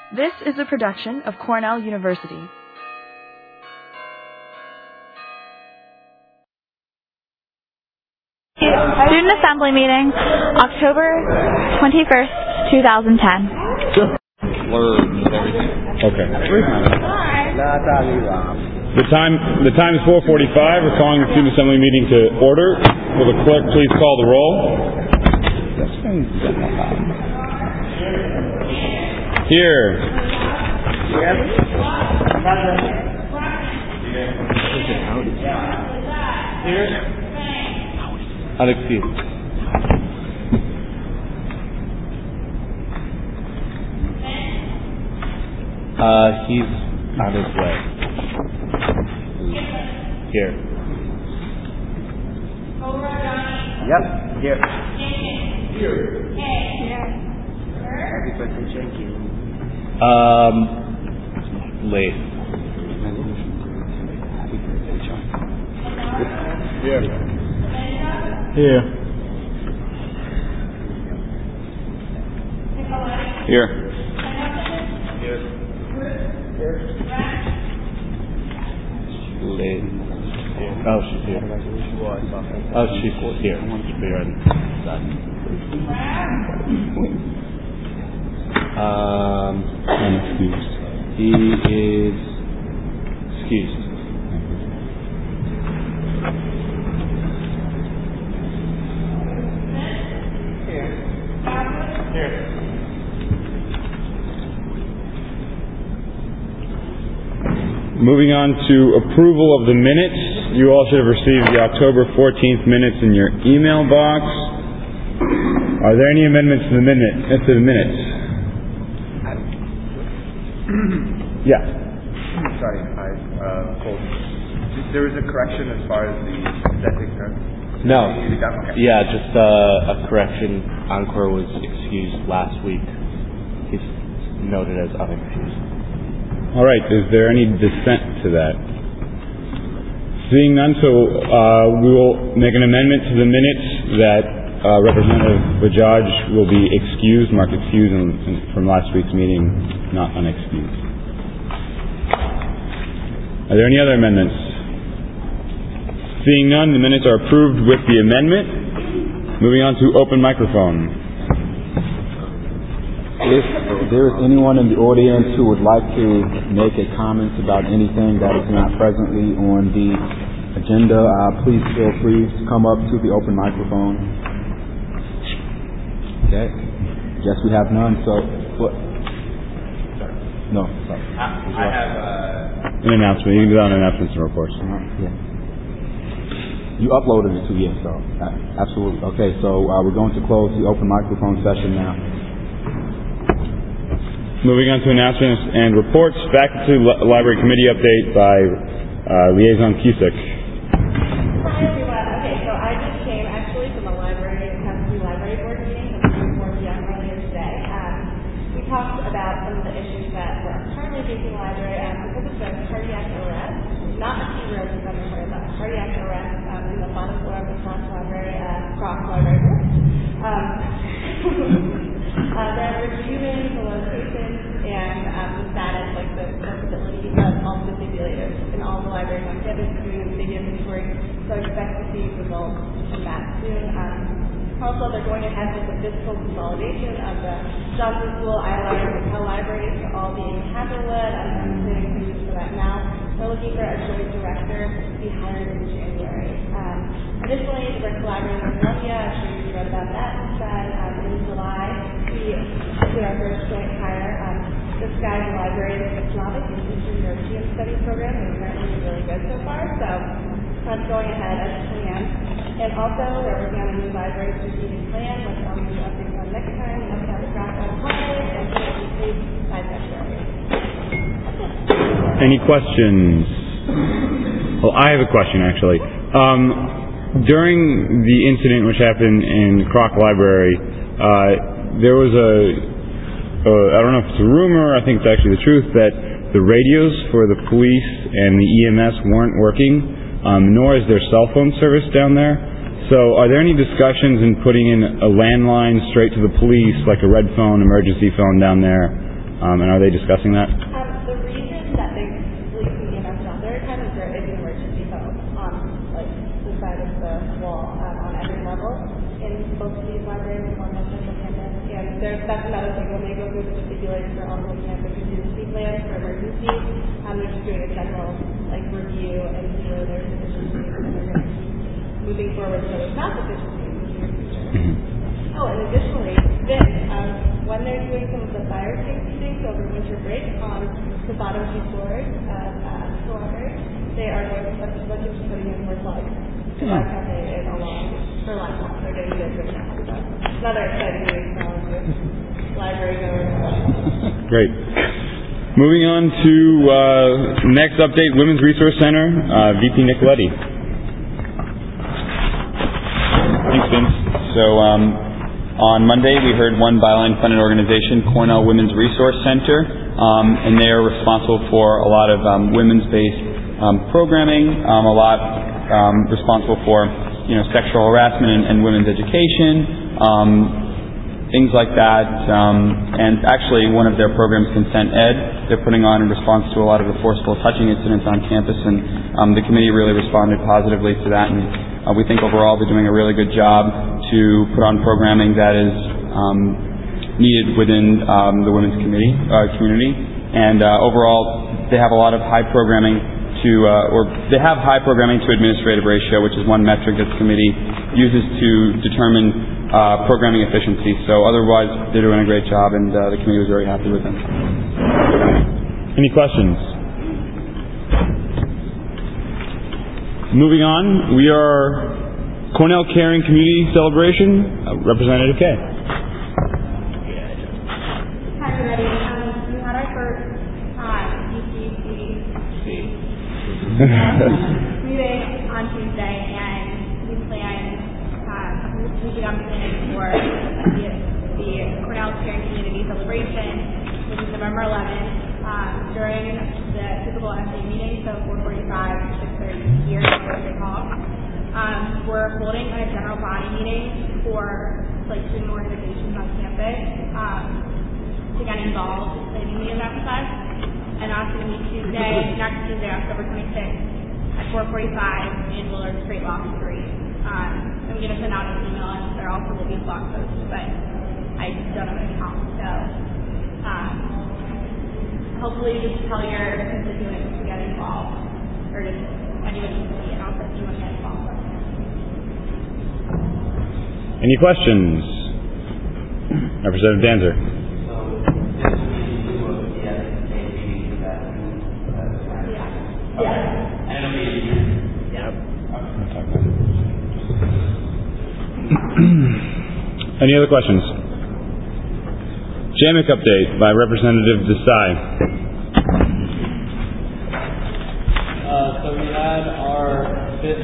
This is a production of Cornell University. Student Assembly Meeting, October 21st, 2010. Okay. The time is 4:45. We're calling the Student Assembly meeting to order. Will the clerk please call the roll? Here. Unexcused. He's on his way. Here. Yep, here. Late. Here. Here. Here. Late. Oh, she's here. Oh, she's here. She'll be right inside. Unexcused. He is excused. Moving on to approval of the minutes. You all should have received the October 14th minutes in your email box. Are there any amendments to the minutes? Yeah. Sorry, there was a correction as far as the septic term? No. Okay. Yeah, just a correction. Encore was excused last week. He's noted as unexcused. All right. Is there any dissent to that? Seeing none, so we will make an amendment to the minutes that Representative Bajaj will be excused, marked excused from last week's meeting, not unexcused. Are there any other amendments? Seeing none, the minutes are approved with the amendment. Moving on to open microphone. If there is anyone in the audience who would like to make a comment about anything that is not presently on the agenda, please feel free to come up to the open microphone. Okay. Guess we have none, so what? No, sorry. I have An announcement. You can do that on announcements and reports. Yeah. You uploaded it too, yes, so absolutely. Okay, so we're going to close the open microphone session now. Moving on to announcements and reports. Faculty Library Committee update by Liaison Cusick. Hi everyone. Okay, so I just came actually from a Faculty Library Board meeting at 4 p.m. earlier today. We talked about some of the issues that we're currently facing in the library because of the cardiac arrest, not a fever as I'm sorry about cardiac arrest in the bottom floor of the Cross Library room. They're reviewing the locations and the status, like the accessibility of all the defibrillators in all the libraries on campus, doing a big inventory, so I expect to see results from that soon. Also, they're going ahead with the physical consolidation of the Johnson School, ILR, and Hotel libraries to all be in Haverwood. I'm submitting things for that now. We're looking for a joint director to be hired in January. Additionally, we're collaborating with Columbia. I'm sure you read about that instead. In July, we did our first joint hire. This guy's the library of the Slavic and Eastern European Studies program, and apparently it's really good so far. So that's going ahead as planned. And also, we're working on a new library strategic plan with new updates on next time, updates on draft on holidays, and side libraries. Any questions? Well, I have a question actually. During the incident which happened in Kroc Library, there was I don't know if it's a rumor, I think it's actually the truth, that the radios for the police and the EMS weren't working, nor is there cell phone service down there. So are there any discussions in putting in a landline straight to the police, like a red phone, emergency phone down there, And are they discussing that? The reason that they leave the EMS out there kind of there is an emergency phone on like the side of the wall on every level in both of these libraries and one central campus. And that's another thing when they go through the defibrillators, they're also looking at the contingency plans for emergencies. They're just doing a general like review and see where there's efficiencies and they're going to keep moving forward so there's not efficiencies in the near future. Oh, and additionally, when they're doing some of the fire safety things over winter break on the bottom two floors of the library, they are going to look into putting in more plugs to our cafe and along for laptops. They're doing good right now. So another exciting news for all of you library goers. Great. Moving on to next update, Women's Resource Center, VP Nicoletti. Thanks, Vince. So on Monday, we heard one byline-funded organization, Cornell Women's Resource Center, and they are responsible for a lot of women's-based programming, a lot responsible for sexual harassment and women's education, things like that. And actually, one of their programs, Consent Ed, they're putting on in response to a lot of the forcible touching incidents on campus, and the committee really responded positively to that. And we think overall they're doing a really good job to put on programming that is needed within the women's community. And overall, they have a lot of high programming they have high programming to administrative ratio, which is one metric that the committee uses to determine programming efficiency. So otherwise, they're doing a great job, and the committee was very happy with them. Any questions? Moving on, we are Cornell Caring Community Celebration, Representative Kay. Hi, everybody. We had our first ECC meeting on Tuesday, and we began planning for the Cornell Caring Community Celebration, which is November 11th, during the typical SA meeting, so 4:45 to 6:30 here at Rotary Hall. We're holding a general body meeting for student organizations on campus to get involved in the event exercise. And that's going to be next Tuesday, October 26th at 4:45 in Willard Street, Lock 3. I'm going to send out an email, and there also will be a blog post, but I don't have an account, so hopefully just tell your constituents to get involved, or just anybody can see it. I'll send you to get involved. Any questions? Representative Danzer. Any other questions? JAMIC update by Representative Desai. So we had our fourth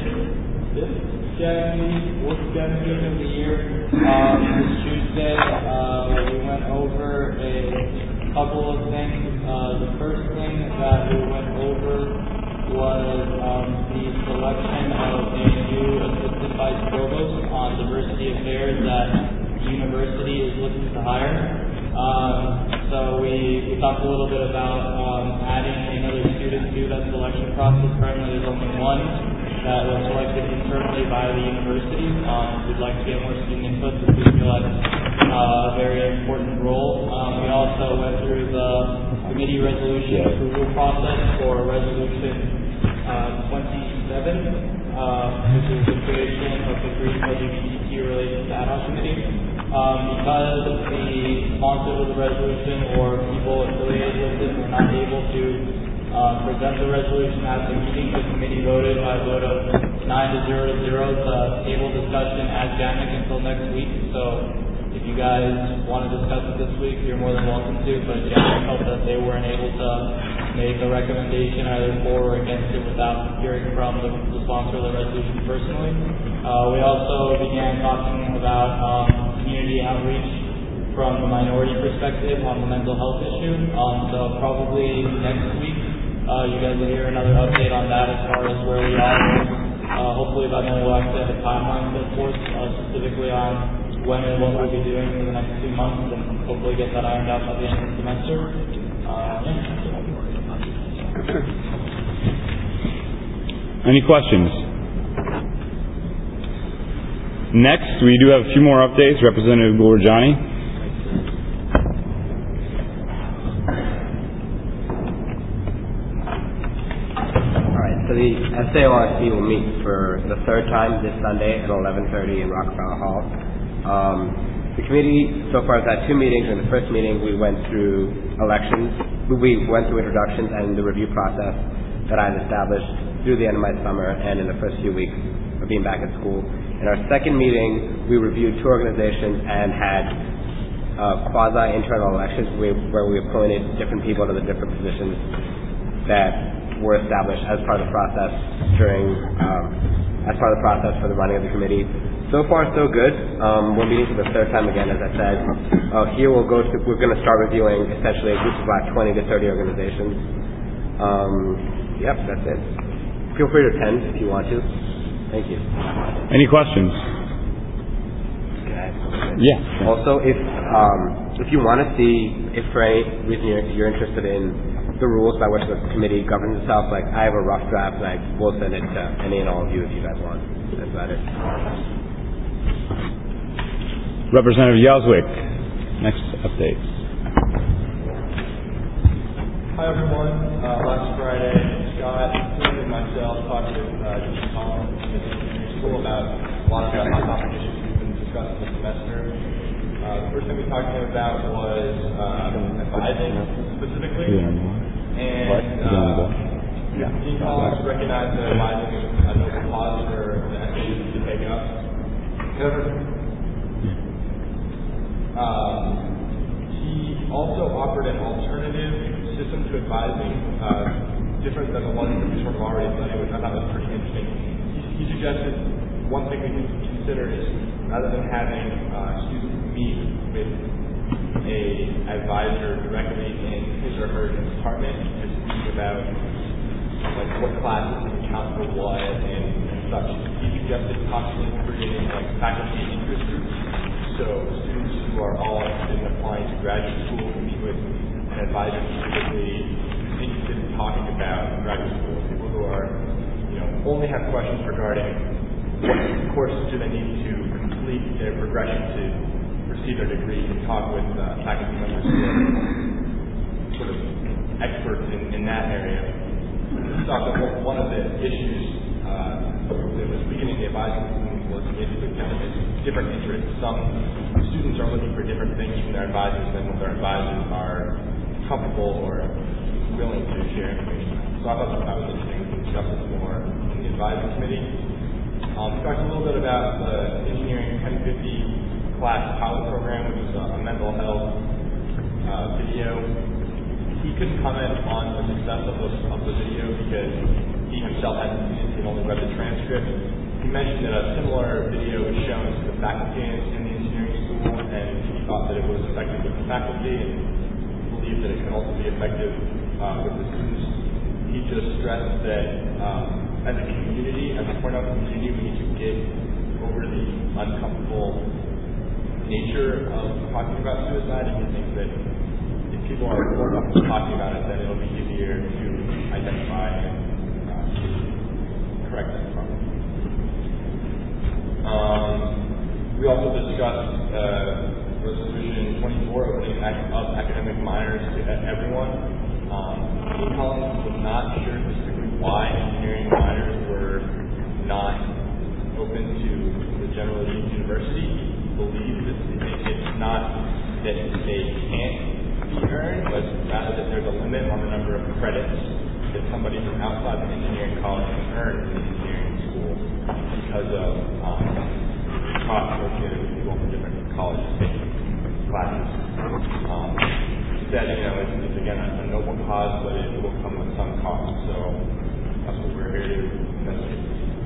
JAM meeting of the year this Tuesday. We went over a couple of things. The first thing that we went over was the selection of a new assistant vice provost on diversity affairs that the university is looking to hire. So we talked a little bit about adding another student to that selection process. Currently there's only one that was selected internally by the university. We'd like to get more student input because we feel that's a very important role. We also went through the committee resolution approval process for resolution 27, which is the creation of the Green LGBTQ Relations Ad Hoc Committee. Because the sponsors of the resolution or people affiliated with it were not able to present the resolution at the meeting, the committee voted by a vote of 9-0 to table discussion at JAMIC until next week. So if you guys want to discuss it this week, you're more than welcome to, but JAMIC felt that they weren't able to make a recommendation either for or against it without hearing from the sponsor of the resolution personally. We also began talking about community outreach from the minority perspective on the mental health issue. So probably next week, you guys will hear another update on that as far as where we are. Hopefully by then we'll actually have a timeline set forth, specifically on when and what we'll be doing for the next 2 months, and hopefully get that ironed out by the end of the semester. Any questions? Next, we do have a few more updates. Representative Gurjani. All right, so the SAORC will meet for the third time this Sunday at 11:30 in Rockefeller Hall. The committee so far has had 2 meetings. In the first meeting, we went through elections. We went through introductions and the review process that I've established through the end of my summer and in the first few weeks of being back at school. In our second meeting, we reviewed 2 organizations and had quasi-internal elections where we appointed different people to the different positions that were established as part of the process for the running of the committee. So far, so good. We're meeting for the third time again, as I said. Here we're going to start reviewing essentially a group of about 20 to 30 organizations. Yep, that's it. Feel free to attend if you want to. Thank you. Any questions? Yeah. Also, if you want to see, if for any reason you're interested in the rules by which the committee governs itself, like I have a rough draft and I will send it to any and all of you if you guys want. That's about it. Representative Yazwick. Next update. Hi everyone. Last Friday, Scott and myself talked with Dean Collins in the engineering school about a lot of the hot topic issues we've been discussing this semester. The first thing we talked to him about was advising specifically. And Dean Collins recognized that advising is a noble cause for the SAUs to take up. However, he also offered an alternative system to advising, different than the one that we sort of already studied, which I thought was pretty interesting. He suggested one thing we can consider is rather than having students meet with a advisor directly in his or her department to speak about like what classes can count for what and such. He suggested possibly creating like faculty interest groups, so students who are all interested in applying to graduate school can meet with an advisor specifically interested in talking about graduate school. People who are, only have questions regarding what courses do they need to complete their progression to receive their degree, and talk with faculty members who are sort of experts in that area. We thought that one of the issues that was beginning the advising system was basically different interests. Some students are looking for different things from their advisors than what their advisors are comfortable or willing to share information. So I thought that was interesting to discuss this more in the advising committee. We talked a little bit about the Engineering 1050 class pilot program, which is a mental health video. He couldn't comment on the success of the video because he himself hadn't seen it, he only read the transcript. He mentioned that a similar video was shown to the faculty in the engineering school, and he thought that it was effective with the faculty and believed that it could also be effective with the students. He just stressed that as a community, as a Cornell community, we need to get over the uncomfortable nature of talking about suicide, and he thinks that if people are more comfortable talking about it, then it'll be easier to identify and correct that problem. We also discussed Resolution 24, opening up academic minors to everyone. Dean Collins was not sure specifically why engineering minors were not open to the general university. He believes that it's not that they can't be earned, but rather that there's a limit on the number of credits that somebody from outside the engineering college can earn in the engineering school because of costs associated with people from different colleges taking classes. He said, it's again a noble cause, but it will come with some cost. So that's what we're here to investigate.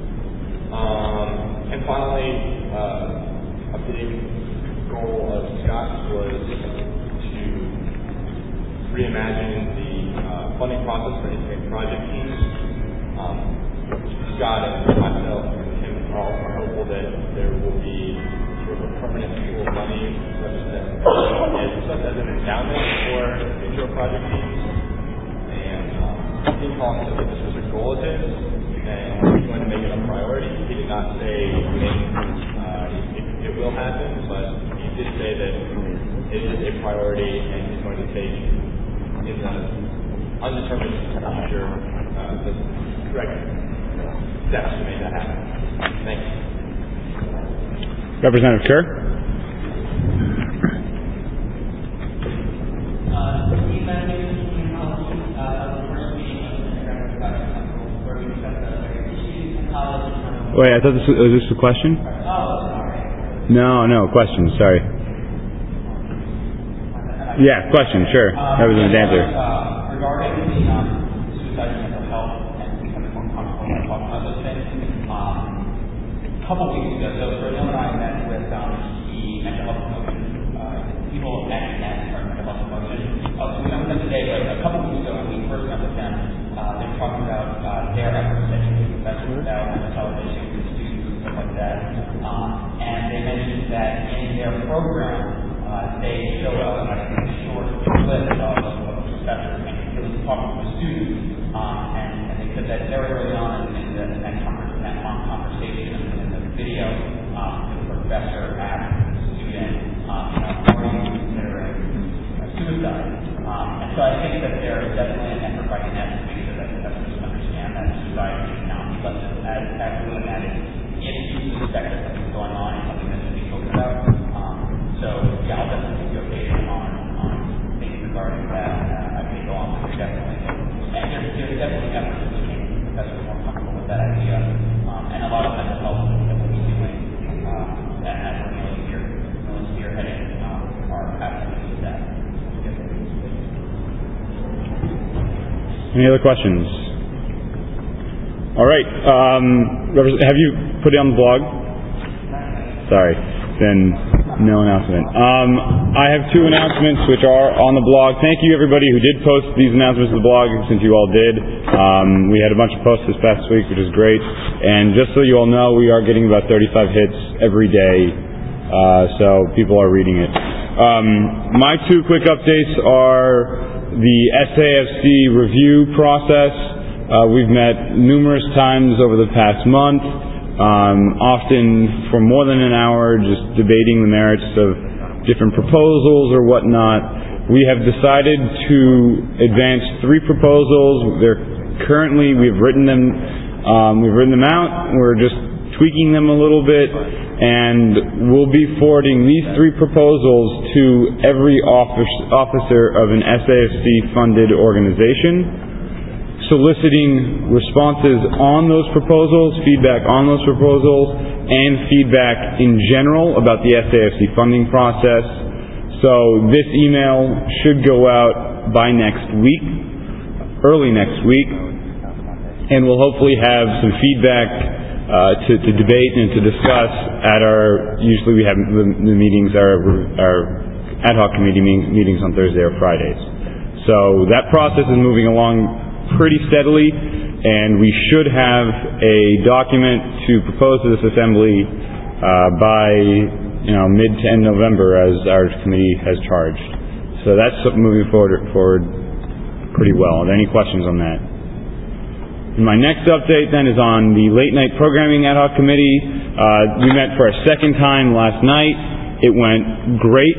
And finally, a big goal of Scott's was to reimagine the funding process for engineering project teams. Scott and myself and him are hopeful that there will be sort of a permanent pool of money, such as an endowment for intro project teams. And Dean Collins said that this was a goal of his, and he's going to make it a priority. He did not say when it will happen, but he did say that it is a priority, and he's going to take in the undetermined future the correct steps to make that happen. Thanks. Representative Kerr. Wait, I thought was this a question? No, question, sorry. Yeah, question, sure. Representative Dancer. Regarding the suicide and mental health and becoming more comfortable with talking about those things, a couple weeks ago, so Brazil and I met with the mental health promotion people at mental health promotion. So we met with them today, but a couple weeks ago when we first met with them, they were talking about their efforts to educate professors about mental health issues and students and stuff like that. And they mentioned that in their program, they show up a short list of professors and really talking to students, and they said that very early on in that conversation in the video, the professor asked the student, are you considering suicide? And so I think that there is definitely an effort right now to make sure that professors understand that suicide should not be left as taboo, and that if you suspect that something's going on, it's something that should be spoken about. So yeah, I'll definitely be updated on things regarding that. I may go on, but definitely, and there's definitely efforts to make professors more comfortable with that idea, and a lot of mental health that we'll be doing as we're really spearheading our efforts with that. Any other questions? All right. Have you put it on the blog? Sorry. Then no announcement. I have two announcements which are on the blog. Thank you everybody who did post these announcements to the blog, since you all did. We had a bunch of posts this past week, which is great. And just so you all know, we are getting about 35 hits every day, so people are reading it. My two quick updates are the SAFC review process. We've met numerous times over the past month. Often for more than an hour, just debating the merits of different proposals or whatnot. We have decided to advance 3 proposals. We've written them out. We're just tweaking them a little bit, and we'll be forwarding these 3 proposals to every officer of an SAFC-funded organization, soliciting responses on those proposals, feedback on those proposals, and feedback in general about the SAFC funding process. So this email should go out by next week, early next week, and we'll hopefully have some feedback to debate and to discuss at usually we have the meetings, our ad hoc committee meetings on Thursday or Fridays. So that process is moving along pretty steadily, and we should have a document to propose to this assembly by mid to end November, as our committee has charged. So that's moving forward pretty well. Are there any questions on that? And my next update then is on the late night programming ad hoc committee. We met for a second time last night. It went great.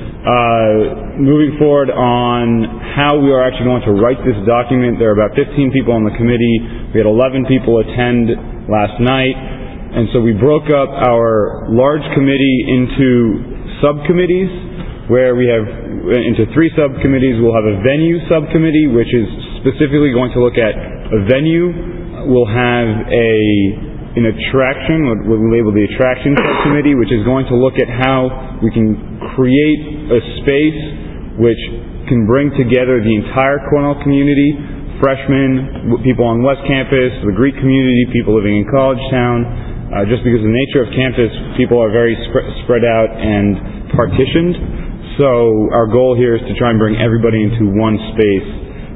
Moving forward on how we are actually going to write this document, there are about 15 people on the committee. We had 11 people attend last night, and so we broke up our large committee into subcommittees, where we have into 3 subcommittees. We'll have a venue subcommittee, which is specifically going to look at a venue. We'll have an attraction, what we label the attraction subcommittee, which is going to look at how we can create a space which can bring together the entire Cornell community, freshmen, people on West Campus, the Greek community, people living in College Town. Just because of the nature of campus, people are very spread out and partitioned. So our goal here is to try and bring everybody into one space.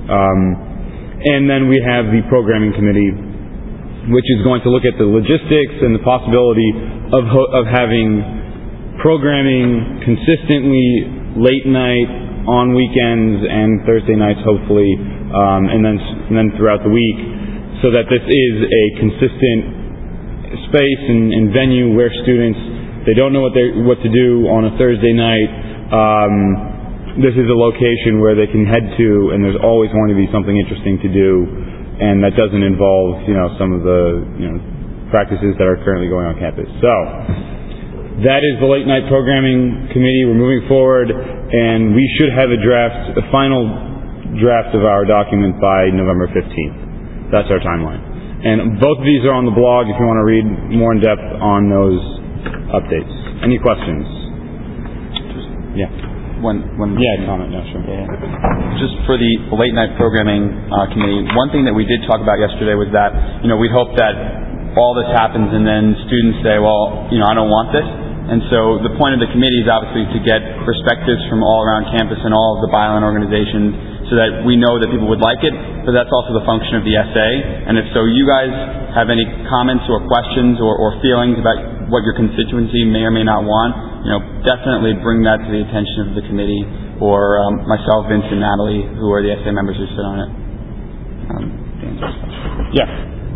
And then we have the programming committee, which is going to look at the logistics and the possibility of having programming consistently late night, on weekends, and Thursday nights, hopefully, and then throughout the week, so that this is a consistent space and venue where students, they don't know what to do on a Thursday night. This is a location where they can head to, and there's always going to be something interesting to do, and that doesn't involve, some of the, practices that are currently going on campus. So, that is the late night programming committee. We're moving forward, and we should have a final draft of our document by November 15th. That's our timeline. And both of these are on the blog if you want to read more in depth on those updates. Any questions? Yeah. One comment. No, sure. Yeah. Just for the late night programming committee, one thing that we did talk about yesterday was that we hope that all this happens and then students say, well, I don't want this. And so the point of the committee is obviously to get perspectives from all around campus and all of the Byline organizations so that we know that people would like it, but that's also the function of the SA. And if so you guys have any comments or questions or feelings about what your constituency may or may not want, definitely bring that to the attention of the committee or myself, Vince, and Natalie, who are the SA members who sit on it. Yeah.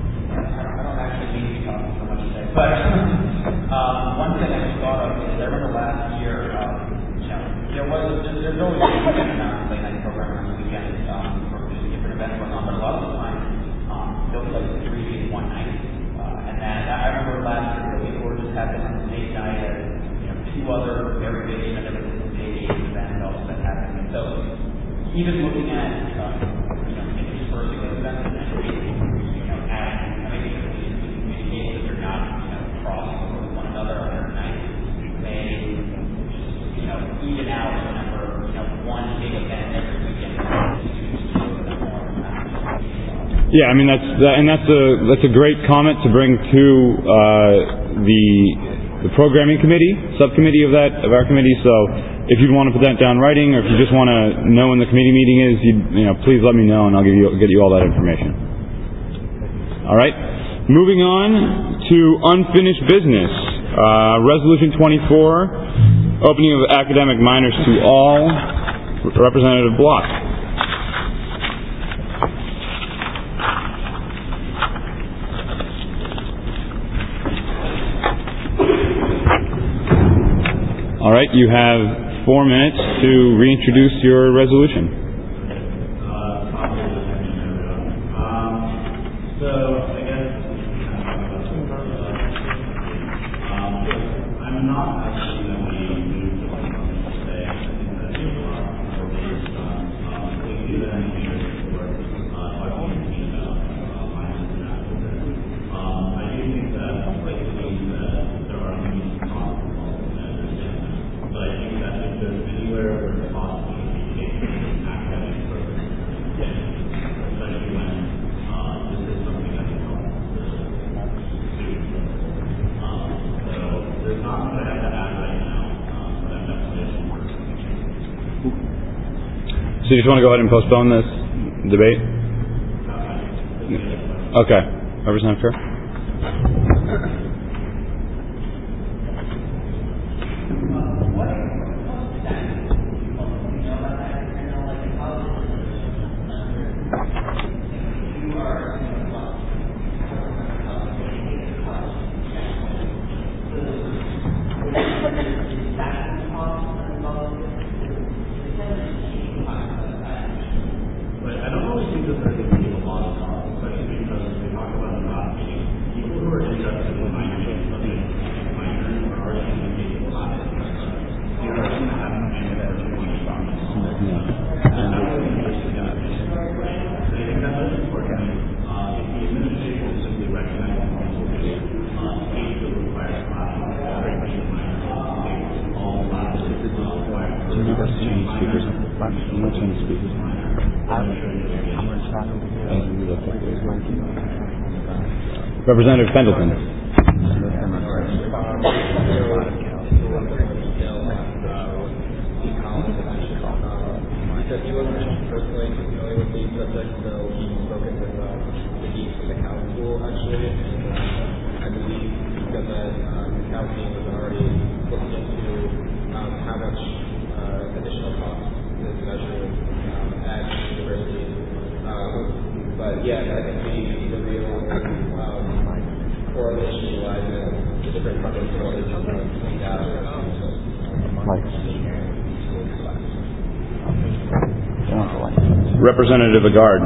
But one thing I just thought of is I remember last year, there's always a good amount of late night programming on the weekends for just different events going on, but a lot of the time they'll be like 3 days, 1 night. And then I remember last year we were just having on the date night and 2 other variations of the day events also that happening. So even looking at interspersing those events and adding maybe communicating that they're not crossing with one another on their nights may even out the number, one big event every weekend. Yeah, I mean that's a great comment to bring to the programming committee, subcommittee of our committee. So if you'd want to put that down in writing, or if you just want to know when the committee meeting is, please let me know and I'll get you all that information. All right. Moving on to unfinished business. Resolution 24, opening of academic minors to all. Representative Block. All right, you have 4 minutes to reintroduce your resolution. So you just want to go ahead and postpone this debate? Okay. Representative Kerr? Representative Pendleton. and then the county was already looking into how much additional cost this measure would add to the university. But yeah, I think the real correlation lies in the different funding sources coming out. Representative Agard.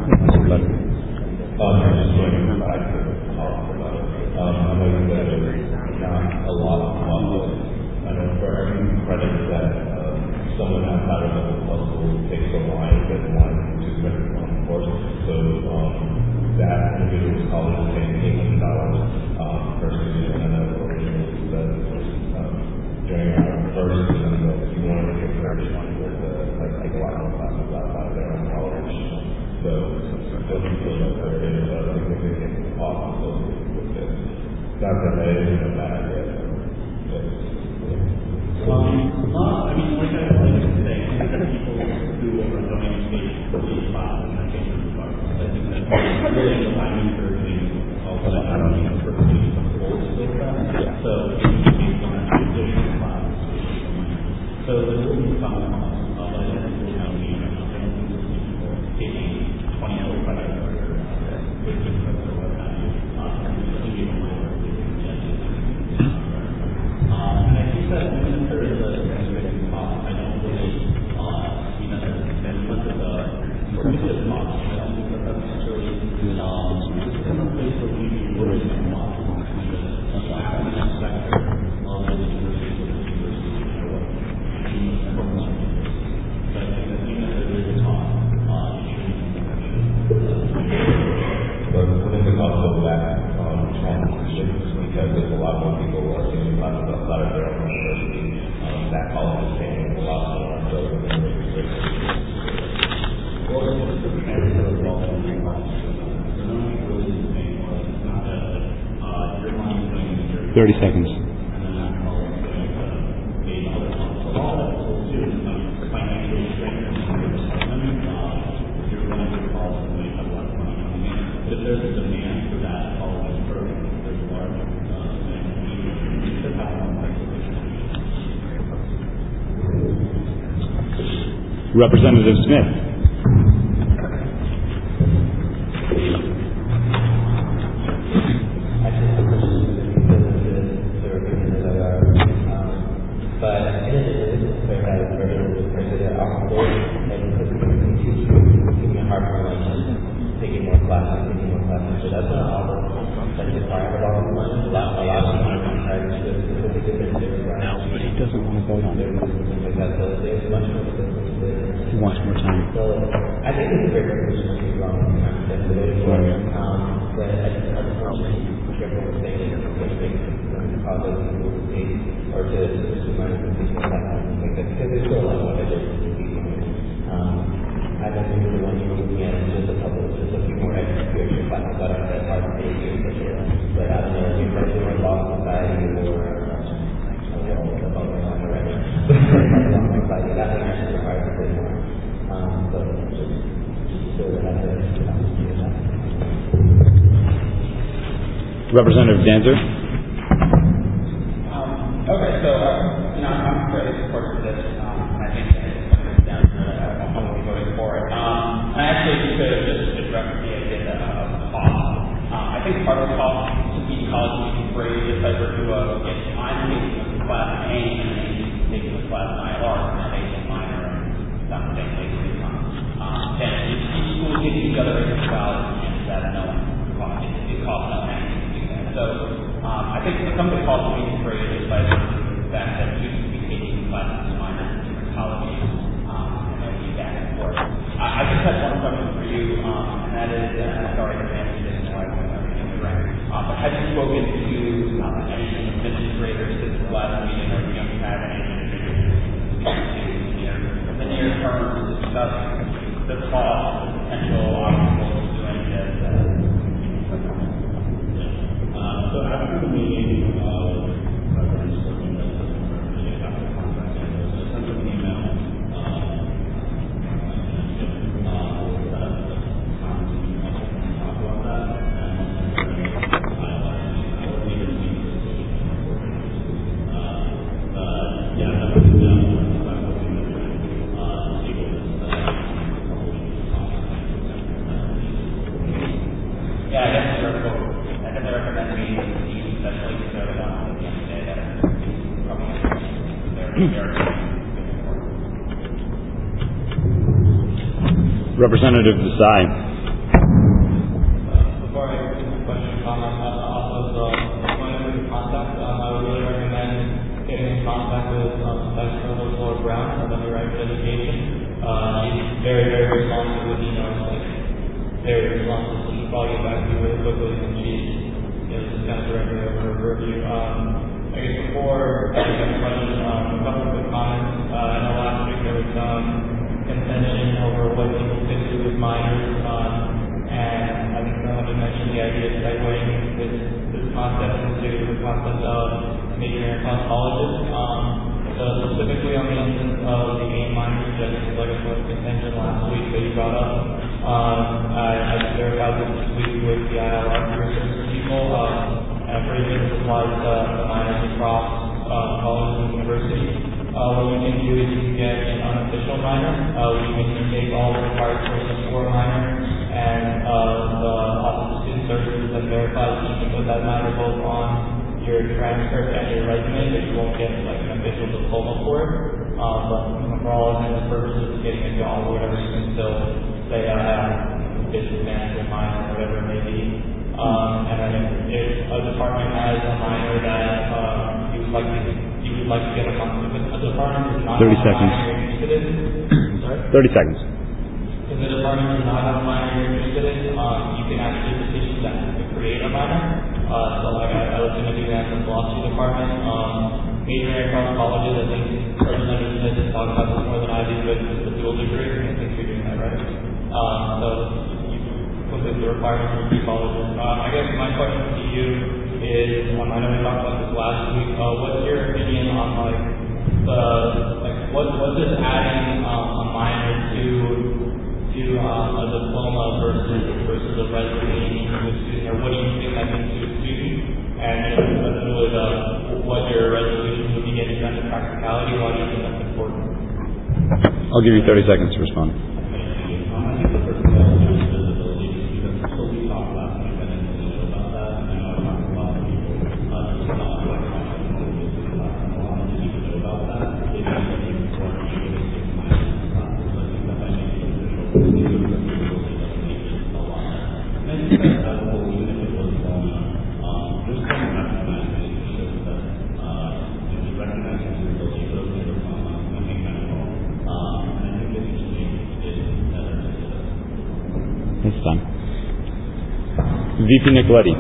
A lot of money. I know for every credit that someone outside of the law school takes a line that one to credit on the course. So that individual's college is paying $800 per student. And I know originally said during our first semester, you wanted to get credit like a lot of classes outside of their own college. So it doesn't feel like there is a significant cost associated with this. Not that that isn't a bad idea. I mean, like I like to say, there are people who are going to space for these classes, and I think that's really defining for also that I don't think it's for the whole skill set. So it's based on that additional class. So there will be some taking 20 hours credit or 15 credits or what have you. And I think that even if there is a graduating cost, I don't really see that as much of a prohibitive cost. I don't think that that's necessarily a place where we need to worry so much about the academic sector of the university or the university or what but I think that even if there is a cost, but putting the cost of that because there's a lot more people who are taking classes outside of their own university. That college is paying a lot more. So 30 seconds. If there's a demand for that college program, there's a large Representative Smith. He wants more time. So I think it's a great position to be wrong but I just want to be careful with saying to cause us to take or to minor completion of that kind of thing because there's still a lot of what I did I don't think the one you're looking at is just a few more extra classes but that's hard to take you for sure. But I don't know if you're going to law society or Representative Danzer. Okay, so I'm fairly supportive of this. I think it's down to I will be voting for it. And I actually could just address the idea of cost. I think part of the cost to be college is free just by virtue of if I'm taking a class A and taking a class in ILR and I'm taking a minor and simultaneously then each school is giving each other a value and that no one it costs nothing. So I think some of the costs will be created just by the fact that students will be taking classes in minors in different colleges and they'll be back and forth. I just had one question for you, and that is, sorry to answer this, I don't know everything right. But have you spoken to any administrators since the last meeting, or do you have any administrators in the near term to discuss the cost, the potential obstacles of doing this? So after the meeting, President Scorpion does after the contract, so send an email. Talk about that, and Representative Desai. Before I get to my question, comment, also when I'm in contact, I would really recommend getting in contact with Vice Provost Lord Brown from the Director of Education. He's very, very responsive with emails, like very responsive, so she'll probably get back to you really quickly when she's just kind of directly over her purview. I guess before I get my question, a couple of quick comments. I know last week there was some contention over what people could do with minors, and I think someone had mentioned the idea of segueing this concept into the concept of majoring across colleges. So specifically on the instance of the AIM minors, which I think was like a point of contention last week that you brought up, I verified this week with the ILR research people, and I'm pretty sure this applies to the minors across colleges and universities. What you can do is you can get an unofficial minor, you can take all the required courses for a minor, and the Office of Student Services that verifies you can put that minor both on your transcript and your resume, but you won't get like an official diploma for it. But for all intents and purposes, getting a job or whatever, you can still say I have business management minor or whatever it may be. And then if a department has a minor that you would like to get a department is not 30 seconds. interested in. Sorry? 30 seconds. If the department does not have a minor you're interested in, you can actually petition them to create a minor. So like I was going to do that in the philosophy department. Majoring across colleges, I think Representative Smith has talked about this more than I do, but it's a dual degree. I think you're doing that right. So you complete the requirements for two colleges. I guess my question to you is, I know we talked about this last week, what's your opinion on what does adding a minor to a diploma versus a resume to a student, or what do you think that means to a student? And that's really what your resolution would be getting done to practicality. Why do you think that's important? I'll give you 30 seconds to respond. It's done. VP Nicoletti.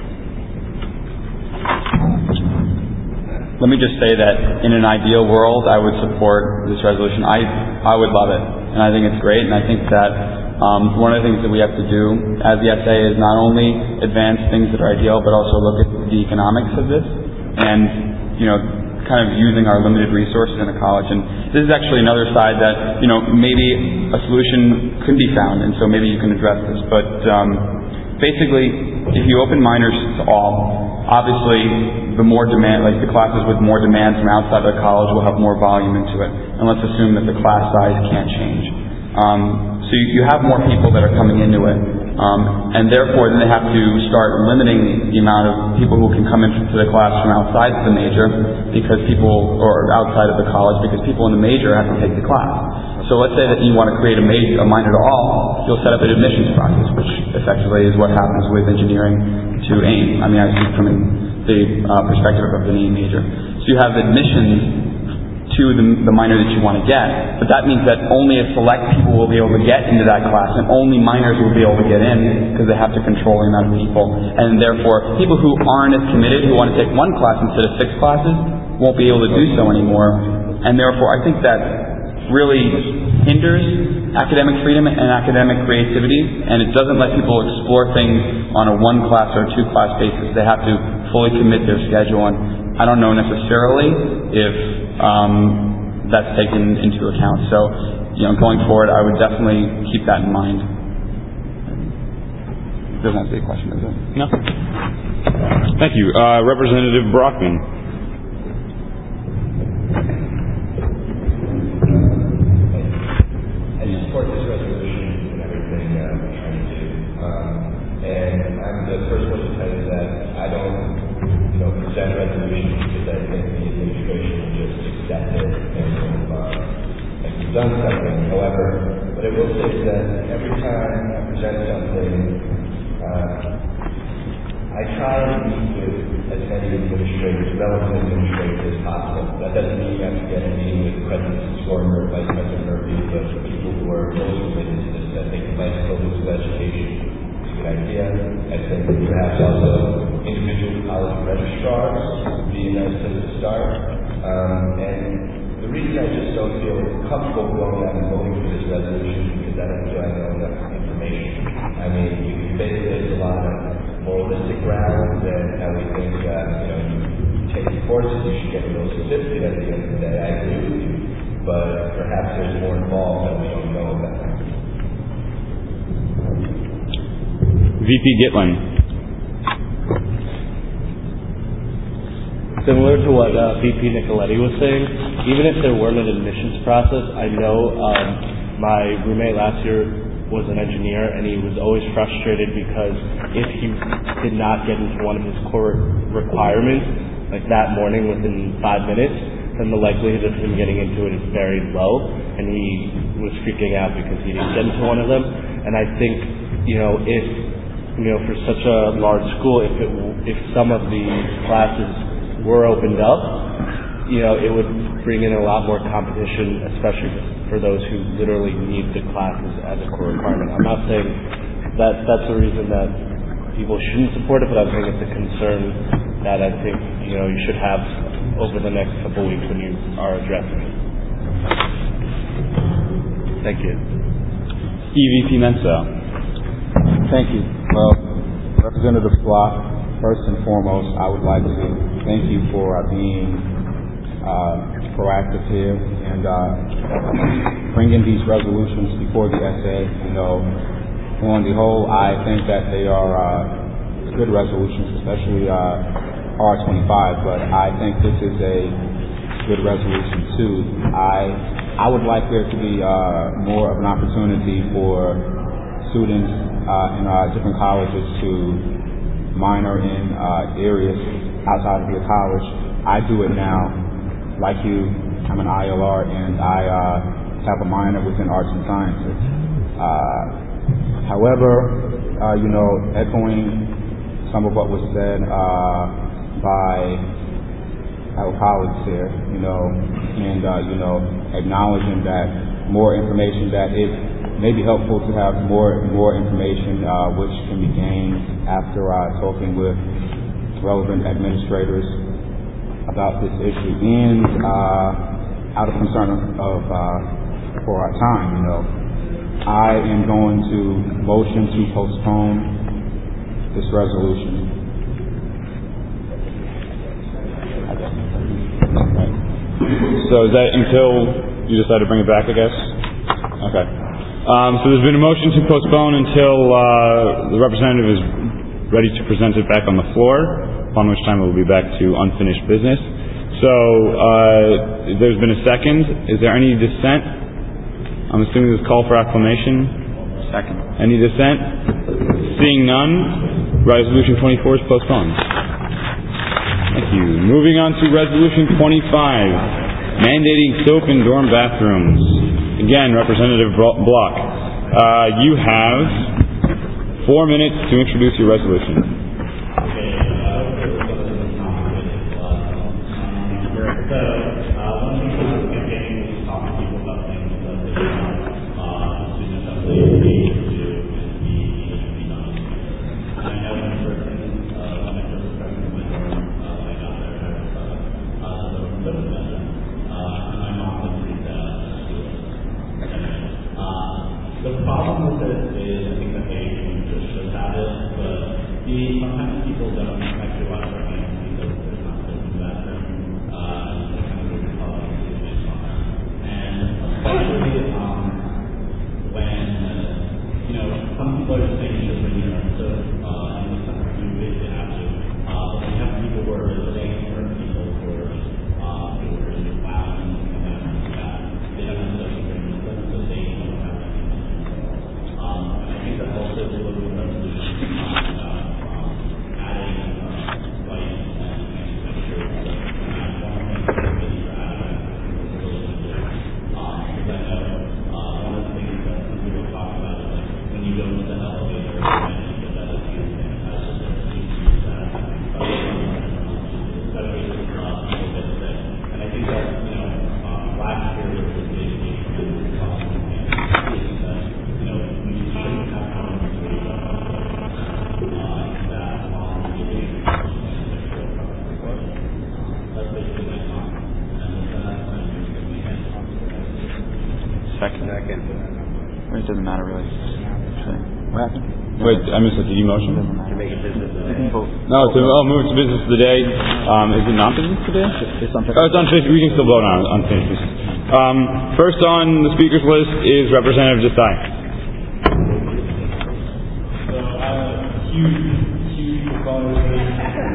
Let me just say that in an ideal world, I would support this resolution. I would love it, and I think it's great, and I think that one of the things that we have to do as the SA is not only advance things that are ideal, but also look at the economics of this, and kind of using our limited resources in a college. And this is actually another side that maybe a solution could be found, and so maybe you can address this. But basically, if you open minors to all, obviously the more demand, like the classes with more demand from outside of the college will have more volume into it. And let's assume that the class size can't change. So you have more people that are coming into it, and therefore then they have to start limiting the amount of people who can come into the class from outside of the major, or outside of the college, because people in the major have to take the class. So let's say that you want to create a minor to all, you'll set up an admissions process, which effectively is what happens with engineering to AIM. I mean, I speak from the perspective of an AIM major. So you have admissions to the minor that you want to get, but that means that only a select people will be able to get into that class, and only minors will be able to get in because they have to control the amount of people. And therefore, people who aren't as committed, who want to take one class instead of 6 classes, won't be able to do so anymore. And therefore, I think that really hinders academic freedom and academic creativity, and it doesn't let people explore things on a 1-class or 2-class basis. They have to fully commit their schedule, and I don't know necessarily if that's taken into account. So, going forward, I would definitely keep that in mind. Doesn't have to be a question, does it? No. Thank you. Representative Brockman. I support this resolution and everything we're trying to do. And I'm the first one to tell you that I don't present resolutions because I think the administration will just accept it and done something. However, what I will say is that every time I present something, I try to meet with as many administrators, relevant administrators as possible. That doesn't mean you have to get a meeting with President Storm or Vice President Murphy, but people who are most committed to this, that think the Vice President of Education is a good idea. I think perhaps also individual college registrars would be a nice place to start. And the reason I just don't feel comfortable going out and voting for this resolution is because I don't feel I know enough information. I mean, you can base this a lot on moralistic grounds and how we think, you take the courses, you should get a real certificate at the end of the day. I agree with you. But perhaps there's more involved that we don't know about. VP Gitlin. Similar to what VP Nicoletti was saying, even if there weren't an admissions process, I know my roommate last year was an engineer, and he was always frustrated because if he did not get into one of his core requirements, like that morning within 5 minutes, then the likelihood of him getting into it is very low, and he was freaking out because he didn't get into one of them. And I think, if, for such a large school, if some of these classes were opened up, it would bring in a lot more competition, especially for those who literally need the classes as a core requirement. I'm not saying that that's the reason that people shouldn't support it, but I'm saying it's a concern that I think you should have over the next couple weeks when you are addressing it. Thank you. EVP Mensa. Thank you. Well, Representative Block, first and foremost, I would like to thank you for being proactive here and bringing these resolutions before the SA. On the whole, I think that they are good resolutions, especially R25, but I think this is a good resolution too. I would like there to be more of an opportunity for students in different colleges to minor in areas outside of your college. I do it now. Like you, I'm an ILR, and I have a minor within arts and sciences. However, echoing some of what was said by our colleagues here, and acknowledging that more information, that it may be helpful to have more information which can be gained after talking with relevant administrators about this issue, and out of concern for our time, I am going to motion to postpone this resolution. So is that until you decide to bring it back, I guess? Okay. So there's been a motion to postpone until the representative is ready to present it back on the floor, upon which time it will be back to unfinished business. So there's been a second. Is there any dissent? I'm assuming this is call for acclamation. Second. Any dissent? Seeing none, Resolution 24 is postponed. Thank you. Moving on to Resolution 25, mandating soap in dorm bathrooms. Again, Representative Block. You have 4 minutes to introduce your resolution. It doesn't matter really. What happened? Wait, I missed it. Did you motion? To make it business today. No, move it to business today. Is it not business today? It's unfinished. Oh, it's unfinished. We can still vote on unfinished business. First on the speakers list is Representative Desai. So I'm a huge proponent of this.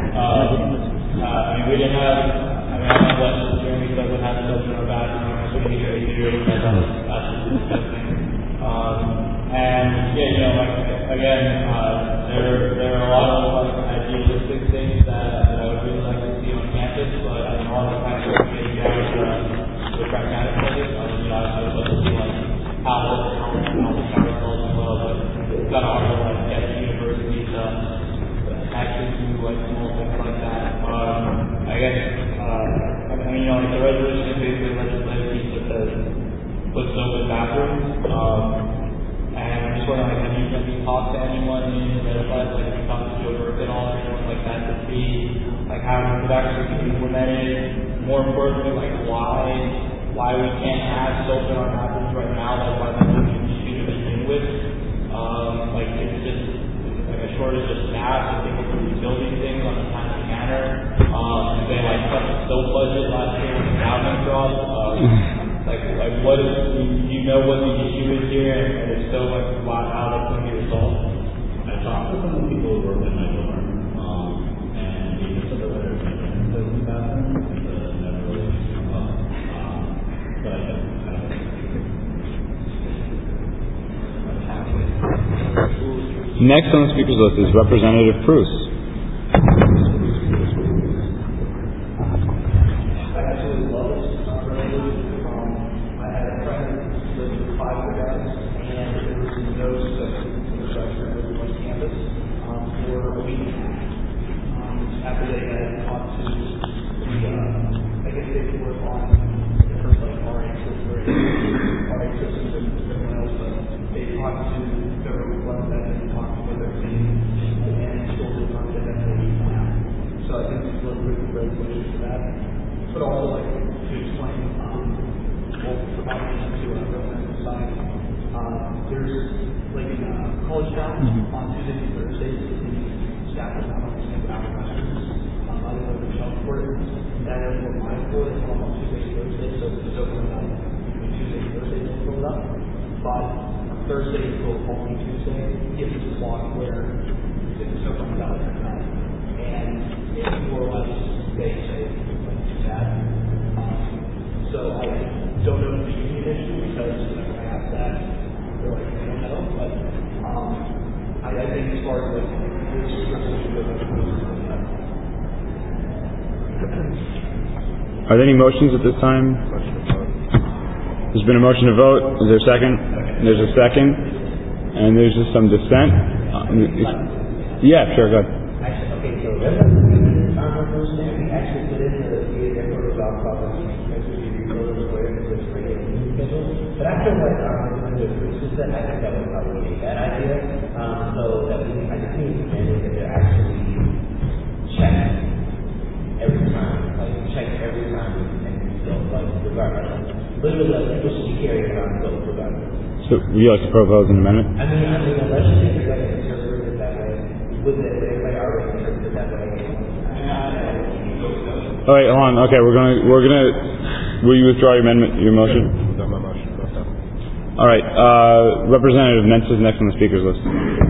We didn't have, I don't know what Jeremy said would have to in our bathroom. I couldn't even get here because that was absolutely disgusting. And again, there are a lot of idealistic things that I would really like to see on campus, but I know all the time we're getting down to the pragmatic studies. I would love to see how the councils as well, but it's kind of hard to get the university to actually do small things like that. I guess the resolution is basically a legislative piece that says put soap in bathrooms. And I'm just wondering, have you talked to anyone in Red Flag, have you talked to Joe Burke at all or anyone like that to see how it could actually be implemented? More importantly, why we can't have soap in our bathrooms right now, why that's an issue to begin with. It's just a shortage of staff and people can rebuild these things on a timely manner. They cut the soap budget last year when the government dropped. What is, do you know what the issue is here, and if so, how that's going to be resolved? I talked to some of the people who work in my dorm, and they just said that they're in the bathroom, never really come up. But I don't know. Next on the speakers list is Representative Prus. Are there any motions at this time? There's been a motion to vote. Is there a second? There's a second. And there's just some dissent. Yeah, sure, go ahead. Okay, so we actually put in the protocol problem because we wrote it away from this regulation schedule. But I feel like the Bruce said, I think that was probably a bad idea. So that I just need to manage that they're actually checked every time. Check every time we regardless. Literally, people should be carrying around soap regardless. So, would you like to propose an amendment? I mean, unless you think they're going to interpret it that way, would everybody already interpret it that way? All right, hold on. Okay, we're gonna. Will you withdraw your amendment, your motion? Withdraw my motion. All right. Representative Nentz is next on the speakers list.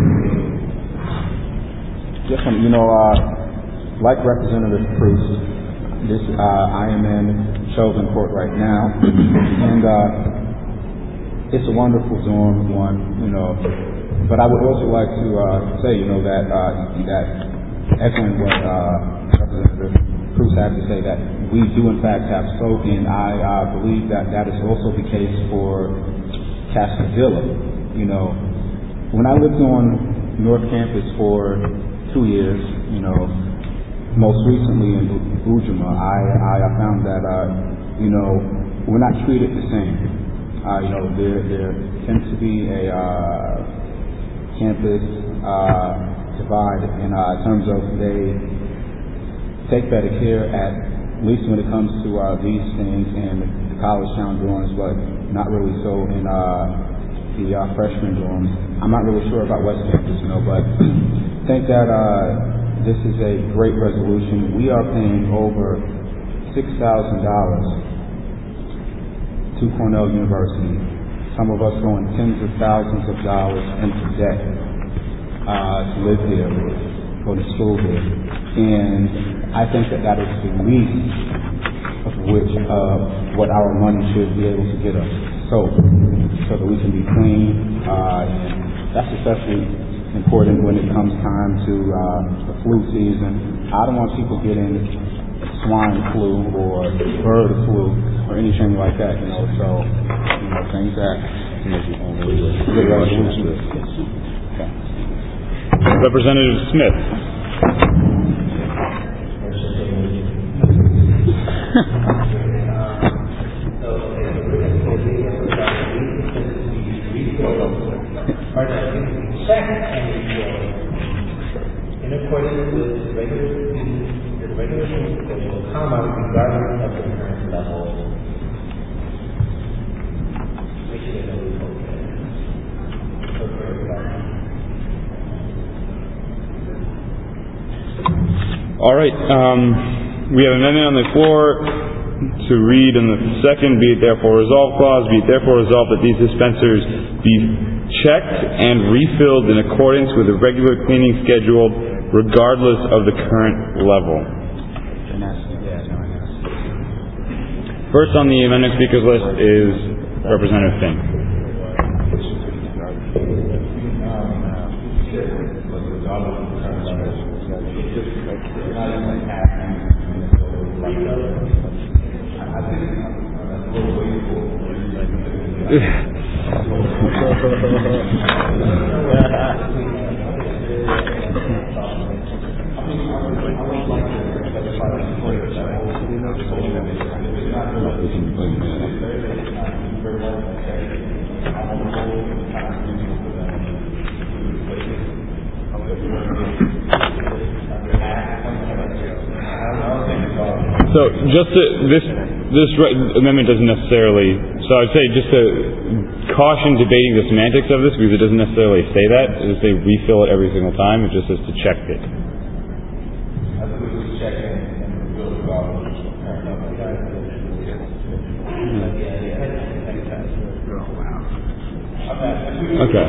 Yes, like Representative Prus, I am in Chauvin Court right now, and it's a wonderful dorm, but I would also like to say, that echoing what Representative Prus had to say, that we do in fact have soap, and I believe that is also the case for Castrovilla. When I lived on North Campus for 2 years, most recently in Ujima, I found that, we're not treated the same. There tends to be a campus divide in terms of they take better care at least when it comes to these things in the college town dorms, but not really so in the freshman dorms. I'm not really sure about West Campus, but I think that this is a great resolution. We are paying over $6,000 to Cornell University. Some of us going tens of thousands of dollars into debt to live here, go to school here. And I think that that is the least of which what our money should be able to get us. So that we can be clean. That's especially important when it comes time to the flu season. I don't want people getting swine flu or bird flu or anything like that, so, things that good resolution. Okay. Representative Smith. In accordance with the regular schedule, regardless of the current level. Make sure they know we vote All right. We have an amendment on the floor to read in the second, be it therefore resolved clause, be it therefore resolved that these dispensers be checked and refilled in accordance with the regular cleaning schedule regardless of the current level. First on the amendment speakers list is Representative Finn. So this amendment doesn't necessarily, so I'd say just to caution debating the semantics of this, because it doesn't necessarily say that. It doesn't say refill it every single time. It just says to check it. Okay.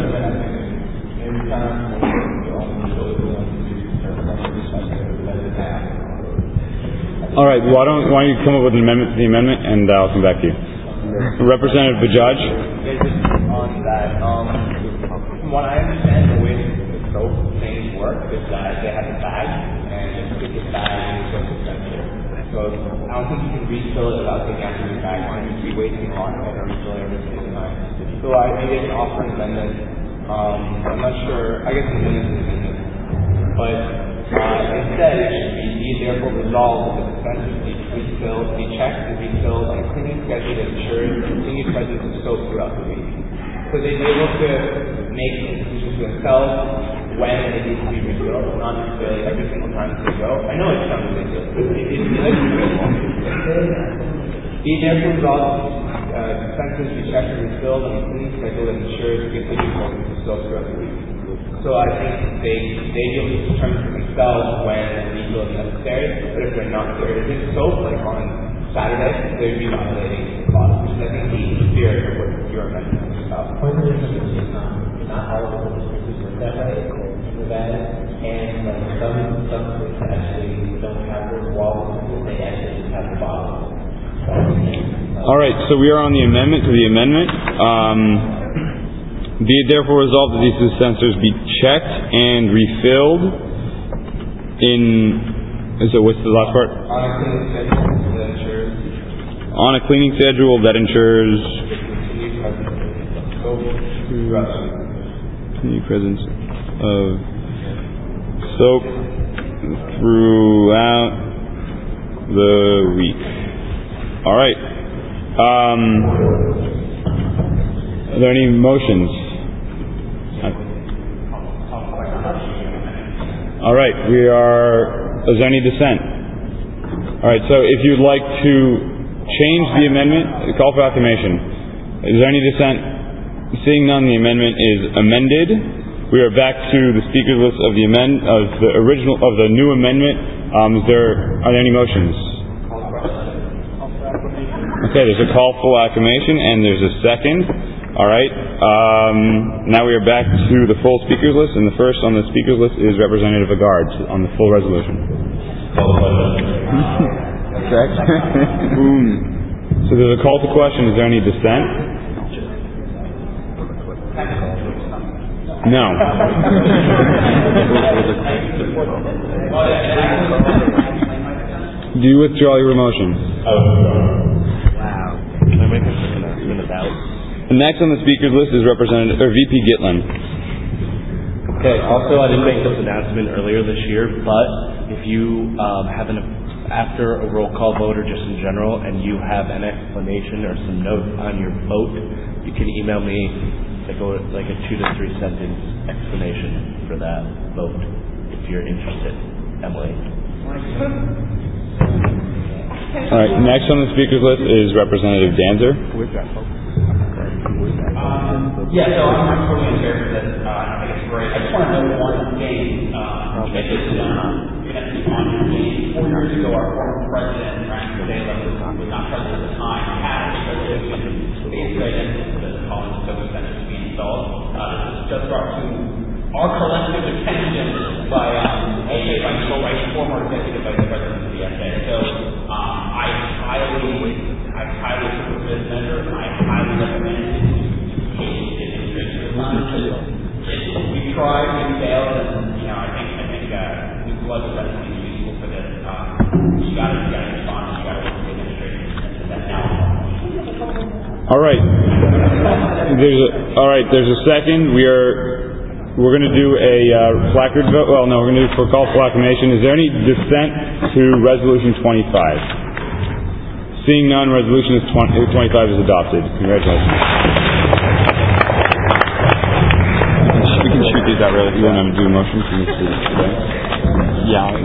All right. Why don't you come up with an amendment to the amendment, and I'll come back to you. Representative Bajaj. On that, from what I understand, the way the soap things work is that they have a bag, and you put the bag in the soap dispenser. So I don't think you can refill it without taking out your bag. It would be wasting a lot of it or refill it every single time. So I think they can offer an amendment. I'm not sure. I guess the amendment is in this, but instead it should be therefore resolved that the dispensers be checked and refilled on a cleaning schedule that ensures continued presence of soap throughout the week. So they'd be able to make decisions for themselves when it needs to be refilled, not necessarily every single time they go. I know it sounds ridiculous, but it is be therefore resolved dispensers be checked and refilled on a cleaning schedule that ensures continued presence of soap throughout the week. So I think they'd be able to determine for themselves when a refill is necessary, but if they're not there, if it's soap, like on Saturday, they'd be violating the law, which is I think the spirit of what your amendment is about. Point of difference is not all of the dispensers work that way in Nevada, and some states actually don't have those walls, they actually just have the bottom. All right, so we are on the amendment to the amendment. Be it therefore resolved that these dispensers be checked and refilled so what's the last part? On a cleaning schedule that ensures continued presence of soap throughout the week. All right. Are there any motions? All right, is there any dissent? All right, so if you'd like to change the amendment, call for acclamation. Is there any dissent? Seeing none, the amendment is amended. We are back to the speakers list of the new amendment. Are there any motions? Okay, there's a call for acclamation and there's a second. All right. Now we are back to the full speakers list, and the first on the speakers list is Representative Agard on the full resolution. So there's a call to question. Is there any dissent? No. Do you withdraw your motion? Wow. Can I make an announcement about? Next on the speakers list is VP Gitlin. Okay. Also, I didn't make this announcement earlier this year, but if you have after a roll call vote or just in general, and you have an explanation or some notes on your vote, you can email me like a 2 to 3 sentence explanation for that vote if you're interested. Emily. All right. Next on the speakers list is Representative Danzer. Yeah, so I'm totally in favor of this. I think it's great. I just want to know one thing. On your game. 4 years ago, our former president, Frank Odela, was not president at the time, had a resolution basically identical to the Collins Service Center to be installed. This was just brought to our collective attention by Joe Rice, former executive vice president of the SA. So I highly support this measure, and I highly recommend it. We tried, we failed, and I think we was definitely useful for this. You got to respond. You got to work with the administration, and that's now. All right. There's a second. We're going to do a placard vote. Well, no, we're going to do for call for acclamation. Is there any dissent to Resolution 25? Seeing none, Resolution 25 is adopted. Congratulations. We can shoot these out really. You want to do a motion? Yeah.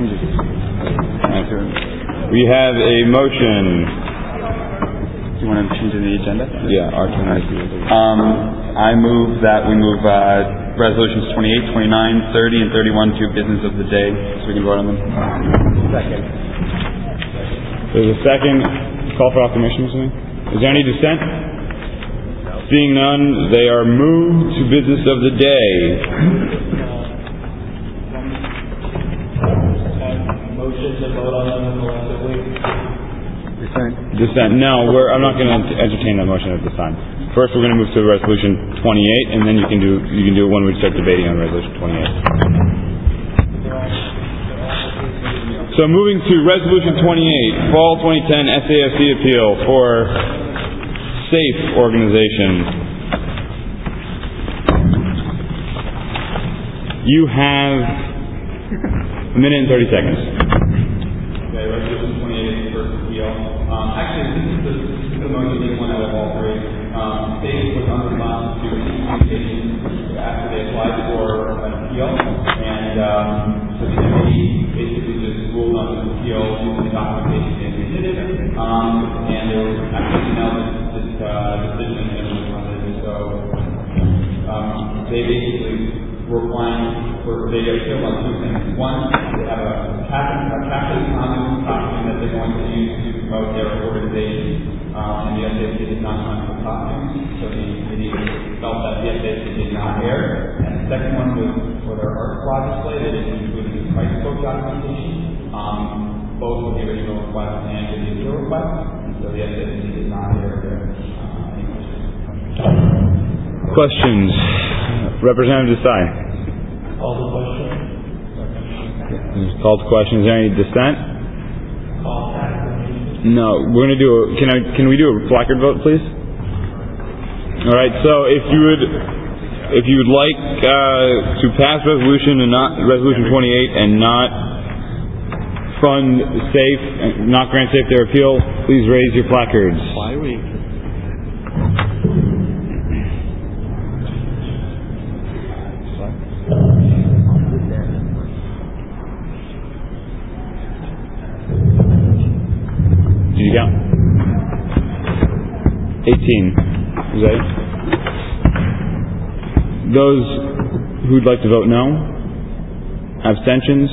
We have a motion. Do you want to change the agenda? Yeah, our turn. I move that we move resolutions 28, 29, 30, and 31 to business of the day, so we can vote on them. Second. There's a second. Call for acclamation or something? Is there any dissent? Seeing none, they are moved to business of the day. Motion to vote on them collectively. Dissent. No, I'm not going to entertain that motion at this time. First, we're going to move to Resolution 28, and then you can do it when we start debating on Resolution 28. So moving to Resolution 28, Fall 2010 SAFC appeal for SAFE organization. You have a minute and 30 seconds. Okay, Resolution 28 is the first appeal. Actually, this is the most unique one out of all three. SAFE was unresponsive to communication after they applied for an appeal, and so the committee basically just ruled on this appeal using the documentation they submitted, and there was actually no decision that was funded. So they basically were applying for they appealed on two things. One, they have a Catholic commons document that they're going to use to promote their organization. And the SAFC did not find the documents, so the committee felt that the SAFC did not err. And the second one was for their art squad display. They didn't include the price code documentation, both with the original request and with the appeal request. And so the SAFC did not err there. Questions? Representative Desai. Call the question. Call to question. Is there any dissent? Call to acclamation. No, we're going to do can we do a placard vote, please? All right. So if you would like to pass resolution 28 and not fund SAFE, and not grant SAFE their appeal, please raise your placards. Why are we? Did you count? 18. Is that it? Those who'd like to vote no? Abstentions?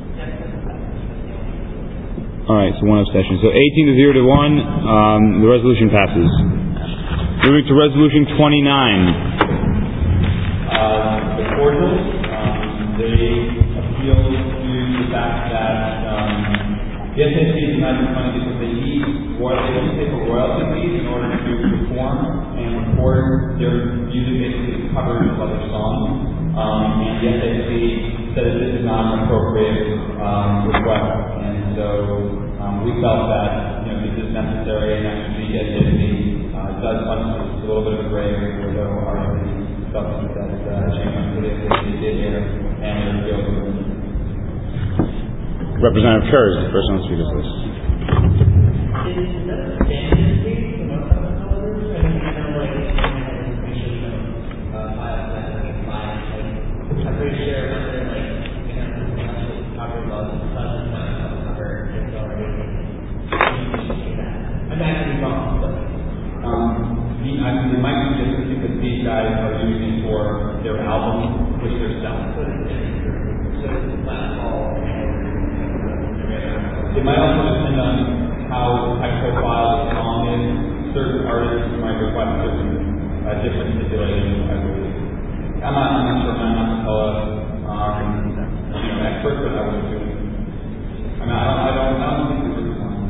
Alright, so one abstention. So 18 to 0 to 1, the resolution passes. Moving to resolution 29. The cordials, they appeal to the fact that the SAC is not even funded because they need pay for royalty fees in order to perform and record their music, basically covers of other songs. And the SAC said that this is not an appropriate request, and so we felt that this is necessary, and actually the SAC does fund a little bit of a gray area where there are felt that changes to the SAC did here, and they're appealed. Representative Kerr is the first on the speaker's list. It might be different because these guys are using for their album, which they're selling. It might also depend on how high profile the song is. Certain artists might require different stipulations, I believe. I'm not sure, I'm not an expert, but I would assume. I don't think this is one.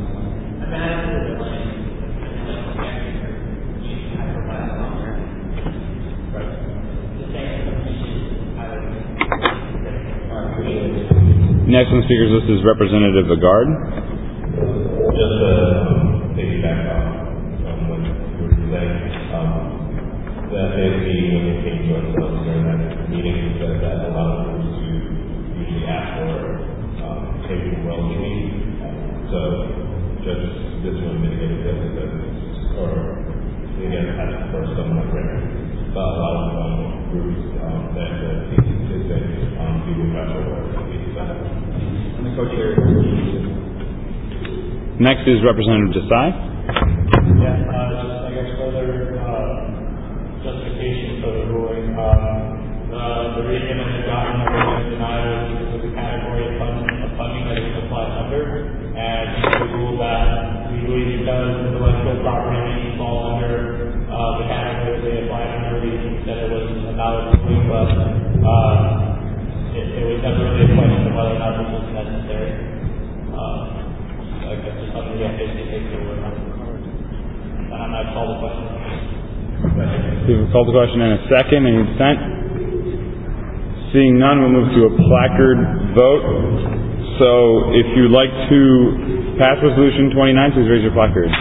Next on the speaker's list is Representative Agard. Just to piggyback on what you were saying, the SAC, when it came to ourselves during that meeting, said that a lot of groups usually ask for taking royalty. So just this one mitigated that because, or again, as for some of the but a lot of groups that do special royalty. Next is Representative Desai. I guess further justification for the ruling. The reason that the government was denied was because of the category of funding that it applied under, and the rule that we believe because intellectual property may fall under the category they applied under, we said it was a valid ruling, but it was never really a question of whether or not this was necessary. I guess it's something we have to take forward. And I'm not call the question. We've called the question in a second. Any dissent? Seeing none, we'll move to a placard vote. So if you'd like to pass Resolution 29, please raise your placard.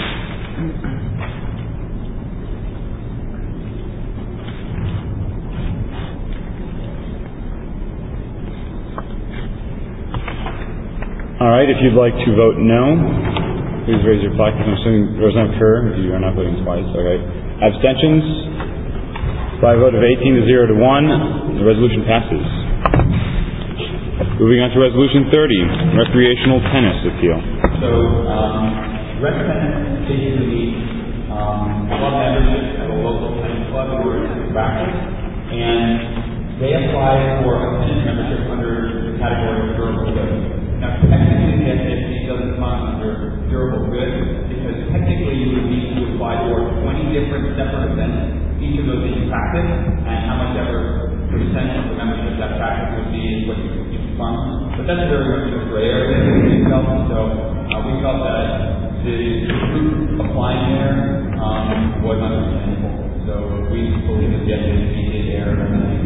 All right, if you'd like to vote no, please raise your placard. I'm assuming Representative Kerr, you are not voting twice. Okay. Abstentions? By a vote of 18 to 0 to 1, the resolution passes. Moving on to Resolution 30, Recreational Tennis Appeal. So, rec tennis basically club membership at a local tennis club who are in practice, and they apply for a tennis membership under the category of durable goods. Now, technically, the SAC doesn't come under durable goods because technically you would need to apply for 20 different separate events, each of those that you practice, and how much ever percent of the membership that practice would be is what you fund. But that's very much a gray area that we felt, so we felt that the group applying there was understandable. So we believe that the SAC did err.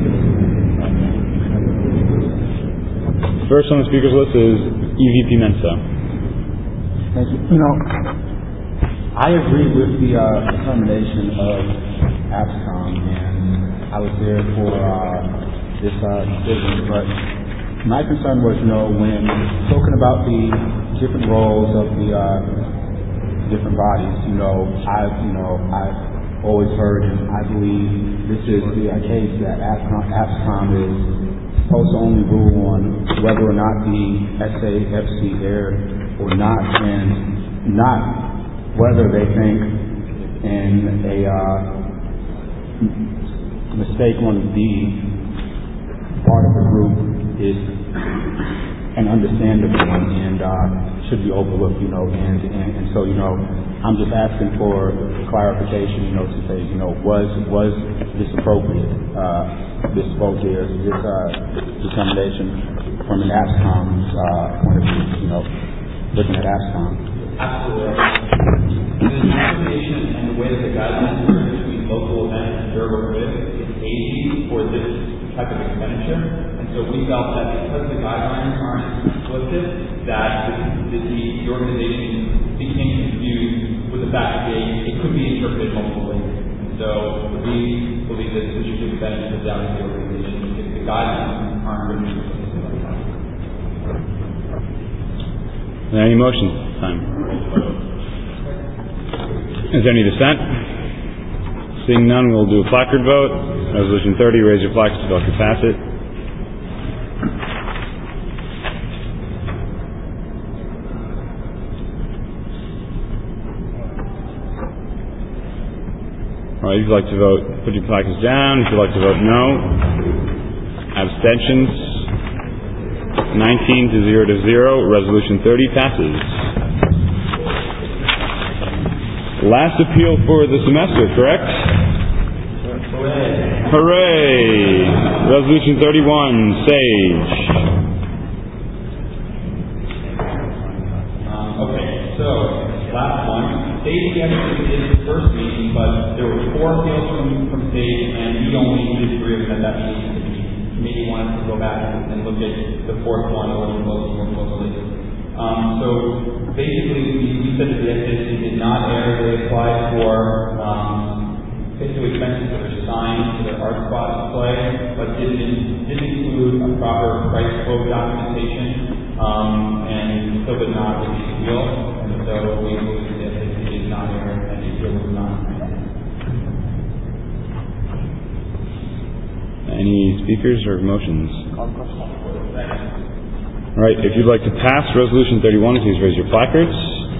First on the speaker's list is EVP Mensa. Thank you. I agree with the determination of APSCOM, and I was there for this decision, but my concern was, when talking about the different roles of the different bodies, I've always heard, and I believe this is the case, that APSCOM is supposed to only rule on whether or not the SAFC erred or not, and not whether they think in a mistake on the part of the group is an understandable one and should be overlooked, and so, I'm just asking for clarification, to say, was this appropriate, this vote here, this determination from an ASCOM's point of view, looking at ASCOM? Absolutely. The determination and the way that the guidelines are between local events and durable goods is easy for this type of expenditure, and so we felt that because the guidelines aren't explicit, that the organization became confused with the fact that it could be interpreted multiple ways. And so we believe that we should give the benefit of the doubt to the organization if the guidelines aren't written explicitly like that. Any motions at this time? Is there any dissent? Seeing none, we'll do a placard vote. Resolution 30, raise your flags to Dr. pass it. All right, if you'd like to vote, put your placards down. If you'd like to vote no. Abstentions? 19 to 0. Resolution 30 passes. Last appeal for the semester, correct? Hooray! Resolution 31, Sage. Okay, so last one. Sage actually did the first meeting, but there were 4 appeals from Sage, and we only did 3 of them at that meeting. The committee wanted to go back and look at the 4th one a little more closely. So basically, we said that the FDIC did not err. They applied for basically expenses that are signed to their art spot display, but didn't include a proper price quote documentation, and still did not release the deal. And so we believe that the FDIC did not err, and the deal was not. Any speakers or motions? All right, if you'd like to pass Resolution 31, please raise your placards.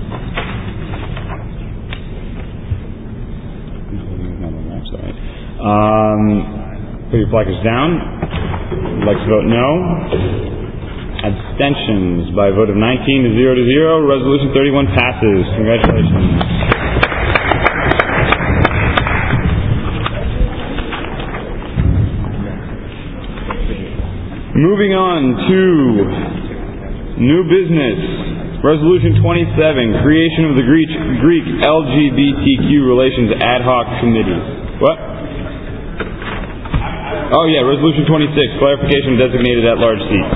Put your placards down. If you'd like to vote no. Abstentions by a vote of 19 to 0. Resolution 31 passes. Congratulations. Moving on to new business. Resolution 27, creation of the Greek LGBTQ Relations Ad Hoc Committee. What? Oh yeah, Resolution 26, clarification of designated at-large seats.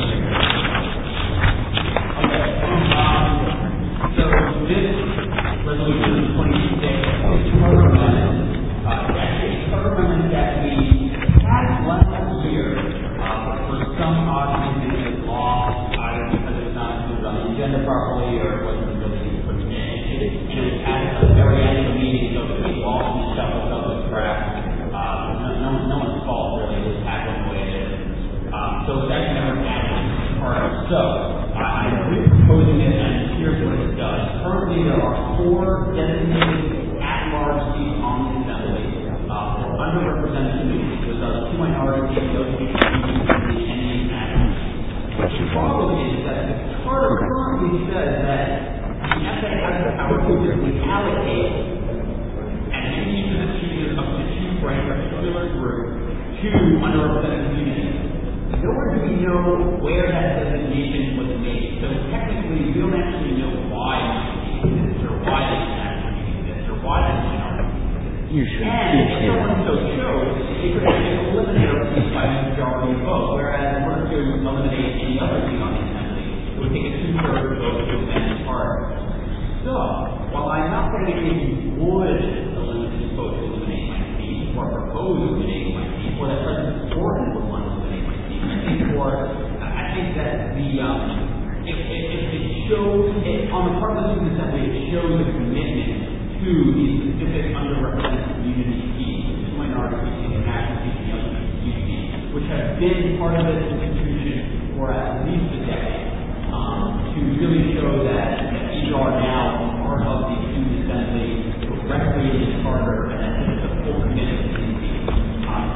So this resolution 26 is further amendment. Actually, it's further amendment that we had last year for some odd reason it was lost, either because it's not included on the agenda properly or it wasn't really put in. And it was added at the very end of the meeting, so it was lost and shuffled up the crap. No one's fault, really. It was tackled the way it is. So it's actually never added part of it. So I'm proposing it, and here's what it does. Currently, there are 4 designated at-large seats on the Assembly for underrepresented communities. There's 2 minorities, LGBT, and the problem is that the Charter currently says that the FA has the power to allocate and any position up to 2 for a particular group to underrepresented communities. Nowhere do we know where that designation was made. So technically, we don't actually know why it exists or why this actually exists or why this minority exists. And if someone so chose, it could actually eliminate a seat by majority vote, whereas in order to eliminate any other seat on the Assembly, it would take a 2/3 vote to amend the Charter. So, while I'm not saying you would eliminate this vote to eliminate my seat, or propose eliminating my seat, or that President Gordon would want to eliminate my seat, I think that if it shows, on the part of the Student Assembly, it shows a commitment to these specific underrepresented community seats, minorities, and national seats, and LGBT communities, which have been part of this institution for at least a decade, to really show that these are now part of the Student Assembly, directly in the Charter, and that this is a full commitment to these seats.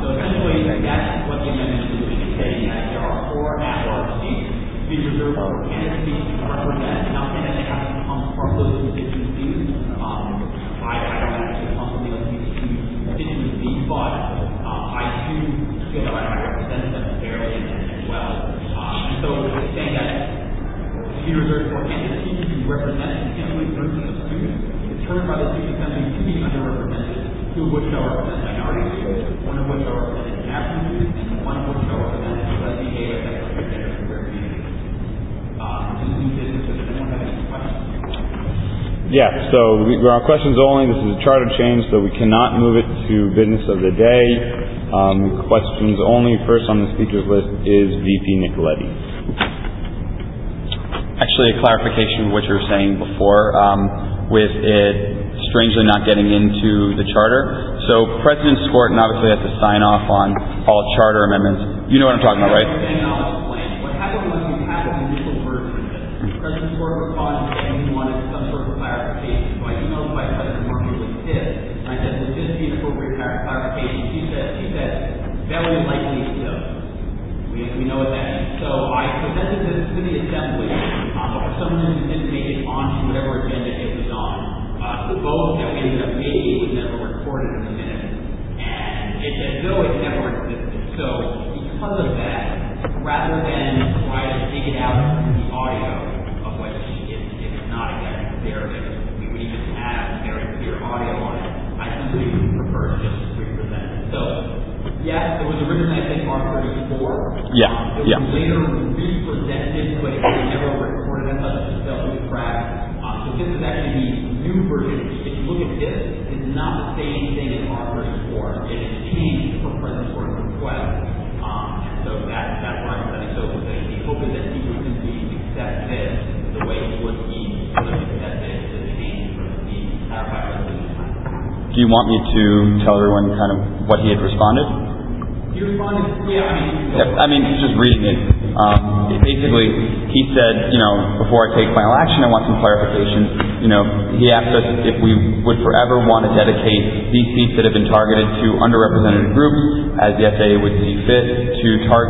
be reserved for candidates to represent. Now, candidates have to come from those constituencies. I don't actually come from those constituencies, but I do feel that I represent them fairly and well. And so saying that to be reserved for candidates to be represented simply versus of students, determined by the student assembly to be underrepresented, two of which are represented minorities, one of which are represented African students, and one of which are represented lesbian, gay, or sexual gender queer communities. This is new business. Does anyone have any questions? Yeah, so we're on questions only. This is a charter change, so we cannot move it to business of the day. Questions only. First on the speakers list is VP Nicoletti. Actually, a clarification of what you were saying before, with it strangely not getting into the charter. So President Skorton obviously has to sign off on all charter amendments. You know what I'm talking about, right? And I'll explain. What happened was we had the initial version of this. President Skorton responded saying he wanted some sort of clarification. So I emailed Vice President Murphy with this, and I said, would this be an appropriate clarification? She said, very likely so. We know what that means. So I presented this to the Assembly, but for some reason it didn't make it onto whatever agenda it was on. The vote that we ended up making was never recorded in the minutes, and it's as though it never existed. So because of that, rather than try to dig it out through the audio, of which it's not exactly clear if we would even have very clear audio on it, I simply prefer to just represent it. So yes, it was originally, I think, R34. Yeah. It was later represented, but it was never recorded as such. It fell through the cracks. So this is actually the new version. If you look at this, it's not the same thing as R34. It is changed for President Skorton's request. And so that's why I'm saying. So the hope is that he would simply accept this the way he would have accepted the change from the clarified resolution. Do you want me to tell everyone kind of what he had responded? He responded, I mean, just reading it. Basically, he said, before I take final action, I want some clarification. He asked us if we would forever want to dedicate these seats that have been targeted to underrepresented groups, as the SA would see fit, to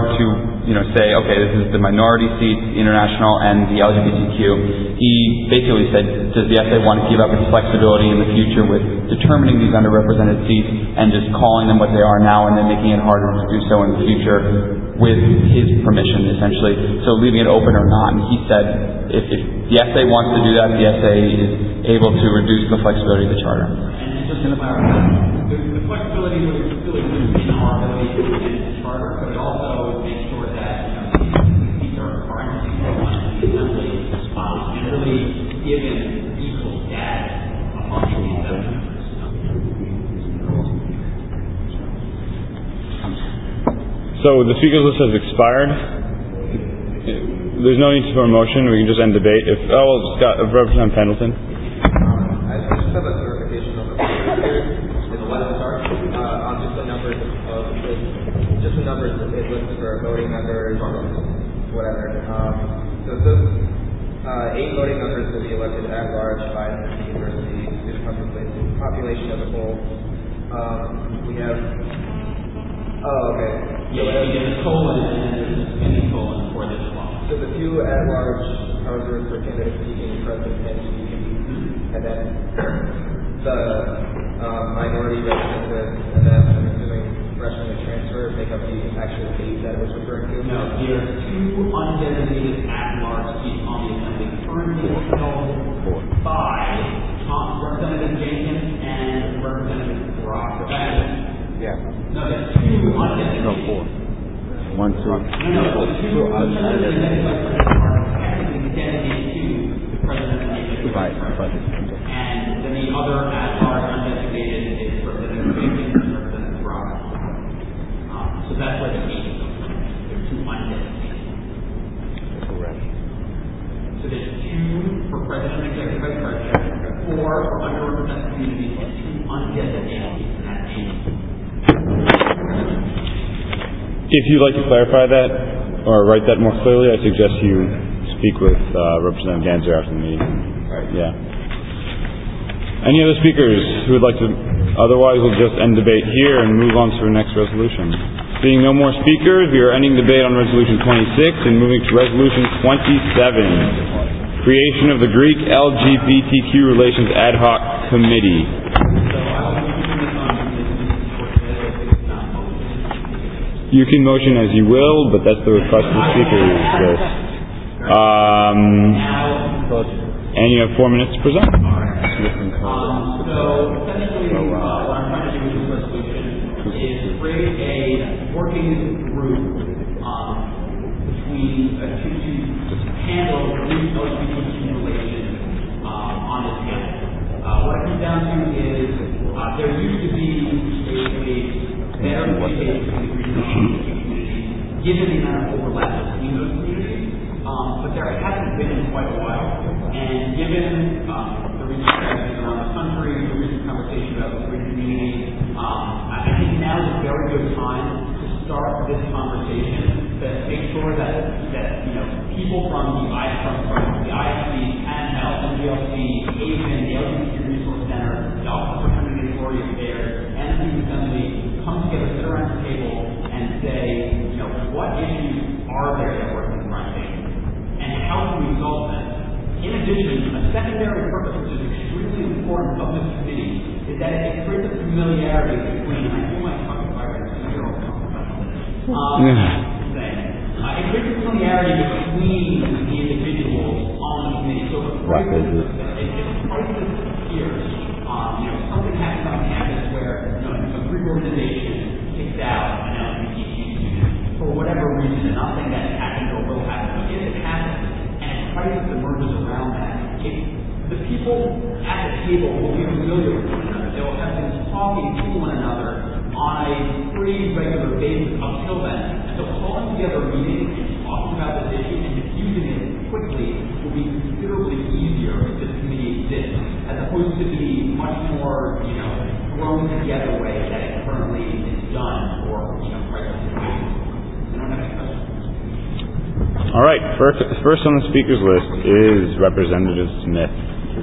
say, okay, this is the minority seats, the international, and the LGBTQ. He basically said, does the SA want to give up its flexibility in the future with determining these underrepresented seats and just calling them what they are now and then making it harder to do so in the future with his permission, essentially. So leaving it open or not. And he said, if the SA wants to do that, the SA is able to reduce the flexibility of the charter. And just to clarify, the flexibility would still exist in our ability to amend the charter, but it also makes sure that these are requirements of the Assembly and really given equal status among the Assembly. So the speakers list has expired. There's no need for a motion. We can just end debate. Representative Pendleton. I just have a clarification on the in the last chart on just the numbers it lists for voting members, whatever. So it says 8 voting members will be elected at large by the university student population as a whole. We have. Oh, okay. Yeah, we get a colon and then there's a semicolon for this one. So the 2 at large are reserved for candidates seeking president and VP, and then the minority representatives, and then I'm assuming freshmen and transfer make up the actual 8 that it was referring to. No, there are 2 undesignated at large seats on the Assembly currently held by Representative Jenkins and Representative Brock. Yeah. No, there's 2 undesignated. No, 4. 1, 2. No, the 2 undesignated are technically dedicated to the President of the Right. And then the other at-large undesignated is Representative Jenkins and Representative Brock. So that's where the 8 comes from. There's 2 undesignated. Correct. So there's 2 for President and Executive Vice President, 4 for underrepresented communities, and 2 undesignated in that 8. If you'd like to clarify that or write that more clearly, I suggest you speak with Representative Ganser after the meeting. Right. Yeah. Any other speakers who would like to? Otherwise, we'll just end debate here and move on to our next resolution. Being no more speakers, we are ending debate on Resolution 26 and moving to Resolution 27, creation of the Greek LGBTQ Relations Ad Hoc Committee. You can motion as you will, but that's the request of the speakers list. And you have 4 minutes to present. So essentially, what I'm trying to do with this resolution is create a working group between to handle Greek LGBTQ relations on this campus. What it comes down to is there used to be a better communication between the Greek community, given the amount of overlap between those communities, but there hasn't been in quite a while. And given the recent tragedies around the country, the recent conversation about the Greek community, I think now is a very good time to start this conversation to make sure that people from the IFC, PANHEL, NGLC, ASIN, the LGBT Resource Center, the Office of Fraternity and Sorority Affairs, and the Student Assembly come together, sit around the table, and say, what issues are there that we're confronting, and how can we solve them? In addition, a secondary purpose, which is extremely important of this committee, is that it creates a familiarity between, and I do my talking about it, you're all professional. It creates a familiarity between the individuals on the committee. So if a crisis appears, something happens on campus where a Greek organization kicks out an LGBTQ student for whatever reason, and not saying that it happened or will happen, but if it happens, crisis emerges around that. The people at the table will be familiar with one another. They will have been talking to one another on a pretty regular basis until then. And so calling together a meeting and talking about this issue and diffusing it quickly will be considerably easier if this committee exists, as opposed to the much more, thrown together way that it currently is done for, crisis situations. I don't have any questions. All right, first on the speakers list is Representative Smith.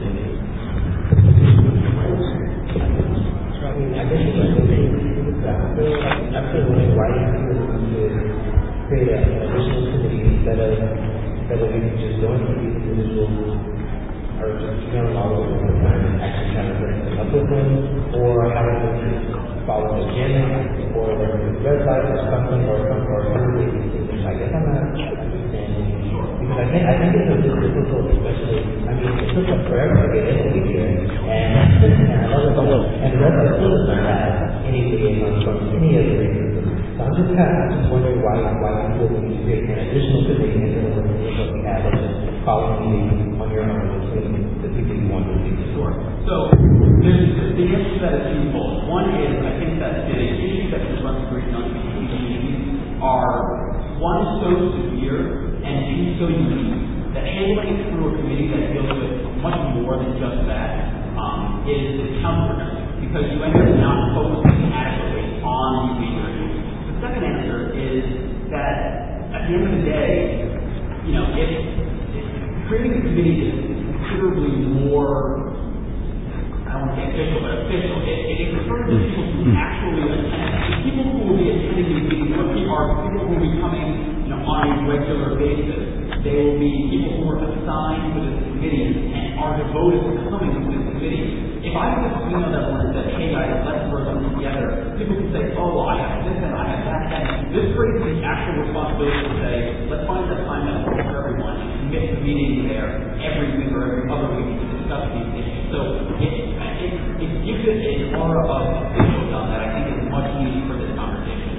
Create an additional committee instead of we can just go into these individuals or just all over the time and actually try to bring them up with them, or having them follow the agenda, or whether it's red light or something, or something. I guess I'm not understanding, because I think it's a little difficult, especially, it took us forever to get into here, and the red light still doesn't have any liaison from any of the reasons. So I'm just wondering why people need to create an additional committee into what we have, and just following on your own the people you want to do. Sure. So the answer to that is twofold. One is, I think that the issues that confront the Greek community are, one, so severe, and two, so unique, that handling it through a committee that deals with much more than just that is counterproductive, because you end up not focusing adequately on these major issues. The second answer is that at the end of the day, if creating a committee is considerably more, I don't want to say official, but official. It refers to people who actually attend. The people who will be attending these meetings are people who will be coming on a regular basis. They will be people who are assigned to this committee and are devoted to coming to this committee. If I was to email everyone and said, hey guys, let's work on this together, people can say, oh, well, I have this and I have that. And this creates the actual responsibility to say, let's find the time that works for everyone and commit to meeting there every week or every other week to discuss these issues. So it gives it an aura of officialdom that I think is much needed for this conversation.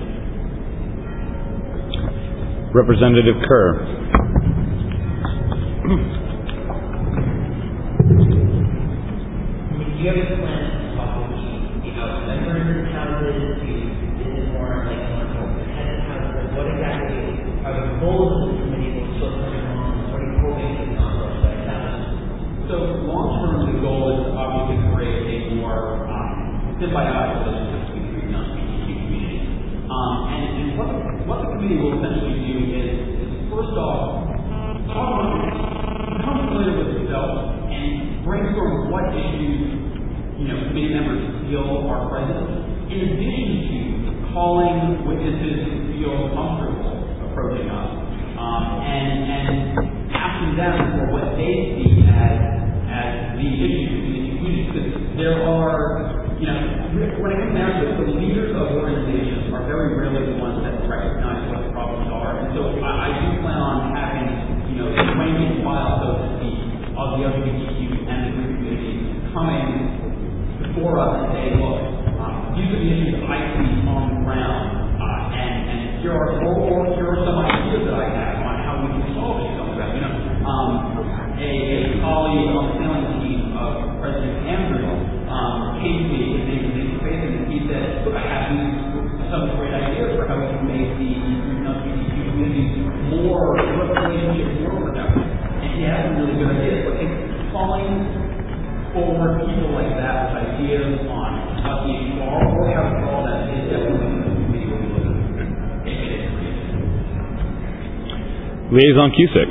Representative Kerr. Do you have a plan to talk with members of houses, is it more like attendance houses? What exactly are the goals of the committee? What are you hoping to accomplish? So long-term, the goal is to obviously create a more symbiotic relationship between Greek and LGBTQ communities. And what the committee will essentially do is first off, become familiar with yourself and brainstorm what issues committee members feel are present, in addition to calling witnesses who feel comfortable approaching us, and asking them for what they see as the issues in the community. Because there are, when it comes down to it, the leaders of organizations are very rarely the ones that recognize what the problems are. And so I do plan on having, the rank and file, so to speak, of the LGBTQ and the group community coming before us and say, look, these are the issues that I see on the ground, and here are some ideas that I have on how we can solve issues on the ground. A colleague on the sailing team of President Andrew came to me, his name is Nathan Faison, and he said, look, I have some great ideas for how we can make the LGBTQ community more relationship, more productive. And he has some really good ideas, but it's calling forward people like that with ideas on what the issues are or how to solve that is definitely the committee will be looking at. Liaison Cusick.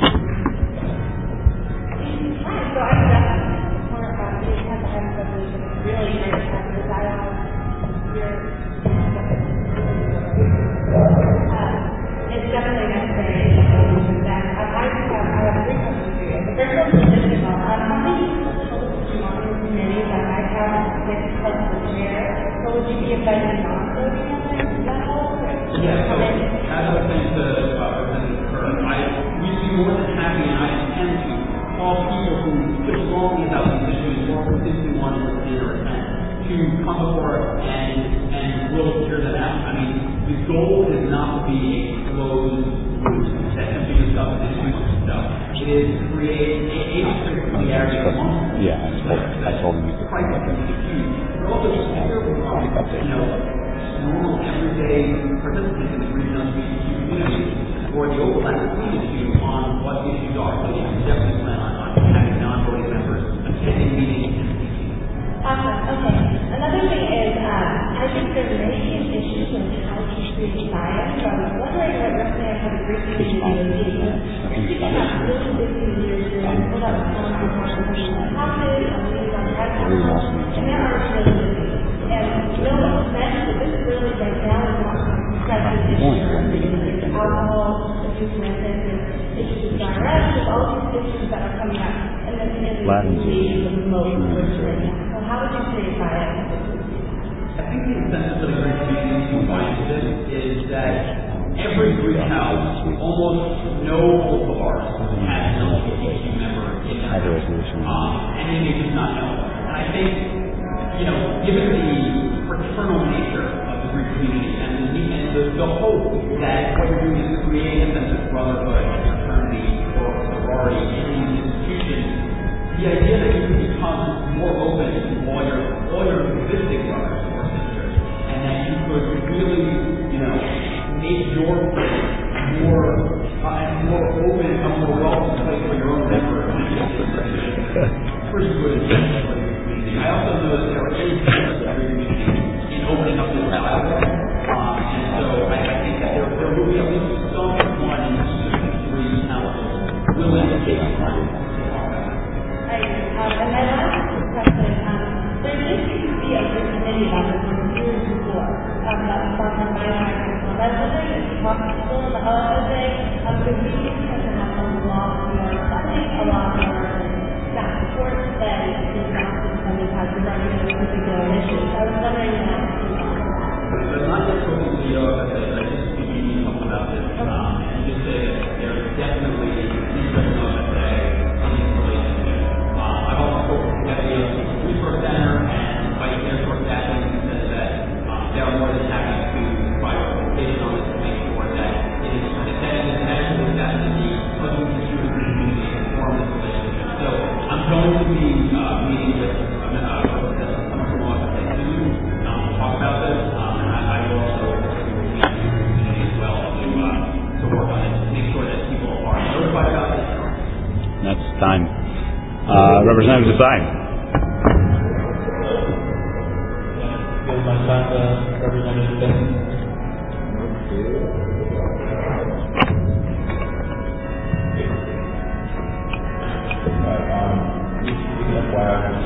Representative Desai.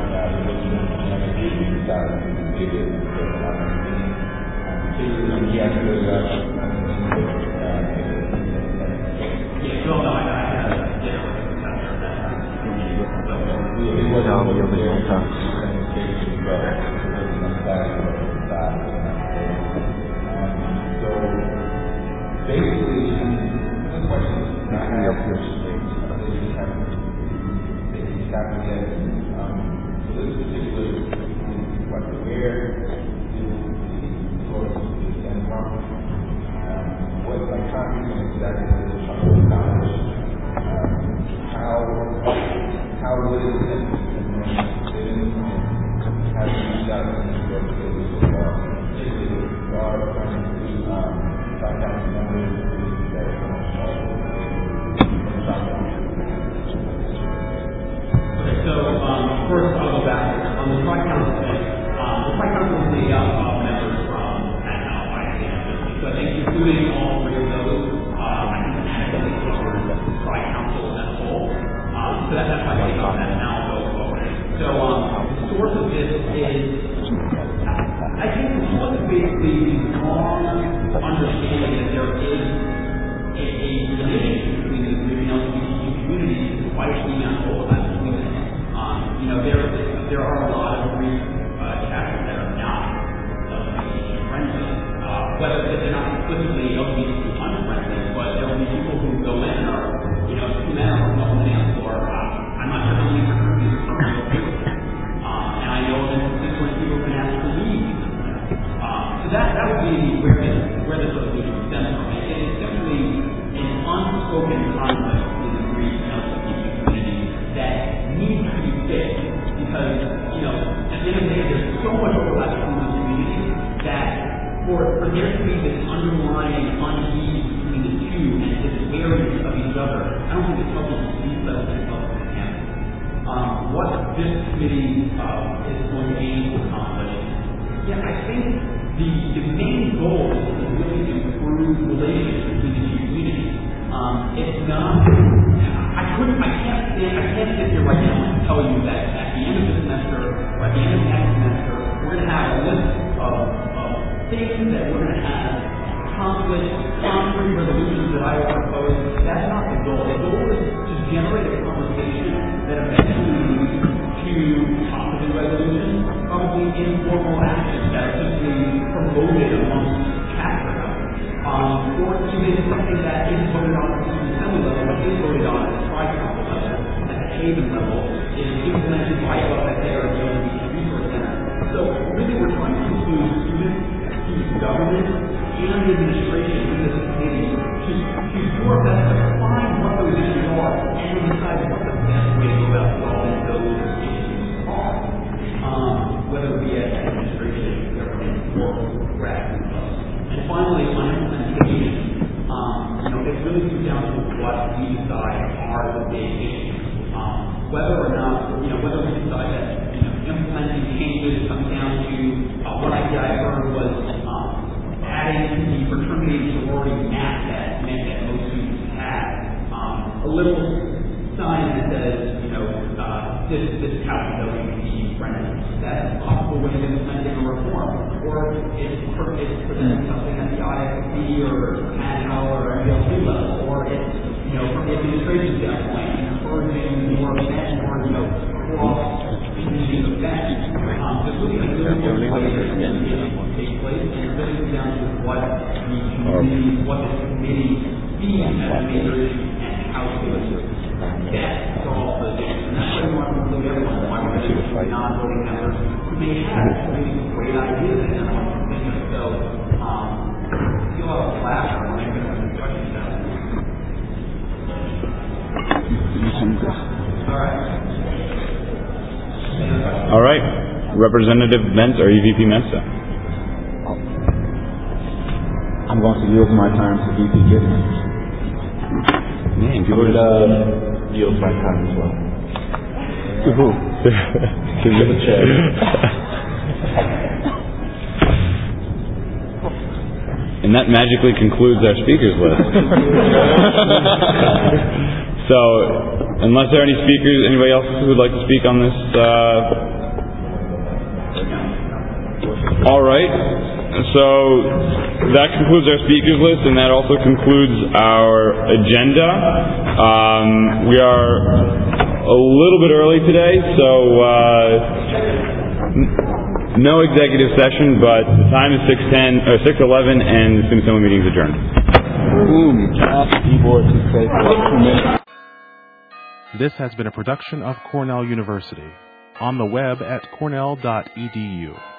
He has basically, this question I have here is staff to get, so this particular question, where is the source and from? What countries and exactly what is trying to accomplish? How would it have reached out to the organization so far? Particularly, we are trying to track down the numbers that are going to start with the Okay, so first I'll go back. On the Tri-Council thing, the Tri-Council is made up of members from NL, so I think including all three of those, I think adequately covers the Tri-Council as a whole. So that's why I take on that now going forward. So the source of this is, I think the source is basically the wrong understanding that there is a division between the three LGBTQ communities despite being on both sides between them. There are a lot of Greek chapters that are not LGBTQ friendly, whether they're not explicitly LGBTQ unfriendly, but there will be people who go in and are, two men are on the dance floor. I'm not sure how many fraternities are and I know that when people can ask to leave. So that would be where the solution stems from. It is simply an unspoken conflict in the Greek LGBTQ community that needs to be fixed because, at the end of the day, there's so much overlap between the communities that for there to be this underlying unease between the two and this awareness of each other, I don't think it's helpful to these levels of campus. What this committee is going to aim to accomplish, I think the main goal is to really improve relations between the two communities. It's not. I can't sit here right now and tell you that at the end of the semester or at the end of next semester we're going to have a list of things that we're going to have concrete resolutions that I will propose. That's not the goal. The goal is to generate a conversation that eventually leads to positive resolutions, probably informal actions that are simply promoted amongst chapter or even something that is voted on at the assembly level, but is voted on at the Tri-Council level, at the Haven level, is implemented by LSA or the LGBT Resource Center. So really we're trying to include student government, and the administration in this committee to do our best to find what those issues are and then decide what the best way to go about solving those issues are. Whether it be at administration, government, or grassroots level. And finally, on implementation, it really comes down to what we decide are the big issues. Whether or not, whether we decide that implementing changes comes down to what I heard was adding to the fraternity and sorority map that meant that most students had a little sign that says, this house is LGBT friendly. That's a possible way of implementing a reform. Or it's presenting something at the IFB or ADHO or MBLC level. Or it's, from the administration standpoint, encouraging more events or, cross-community events. There's really a good way to take place, and it really comes down to what the committee sees as a major issue and how to best solve those issues. And that's why we want to include everyone. Why we want to include non-voting members who may have really great ideas and don't want to think of. So, you'll have a flash on maybe some questions about it. All right. Representative Mensa or EVP Mensa. I'm going to yield my time to VP Gittman. Man, you would yield my time as well. To who? To the chair. And that magically concludes our speakers list. So, unless there are any speakers, anybody else who would like to speak on this? All right. So that concludes our speakers list, and that also concludes our agenda. We are a little bit early today, so no executive session, but the time is 6:11, and the student assembly meeting is adjourned. Boom. Can I ask the keyboard to stay for 2 minutes? This has been a production of Cornell University. On the web at cornell.edu.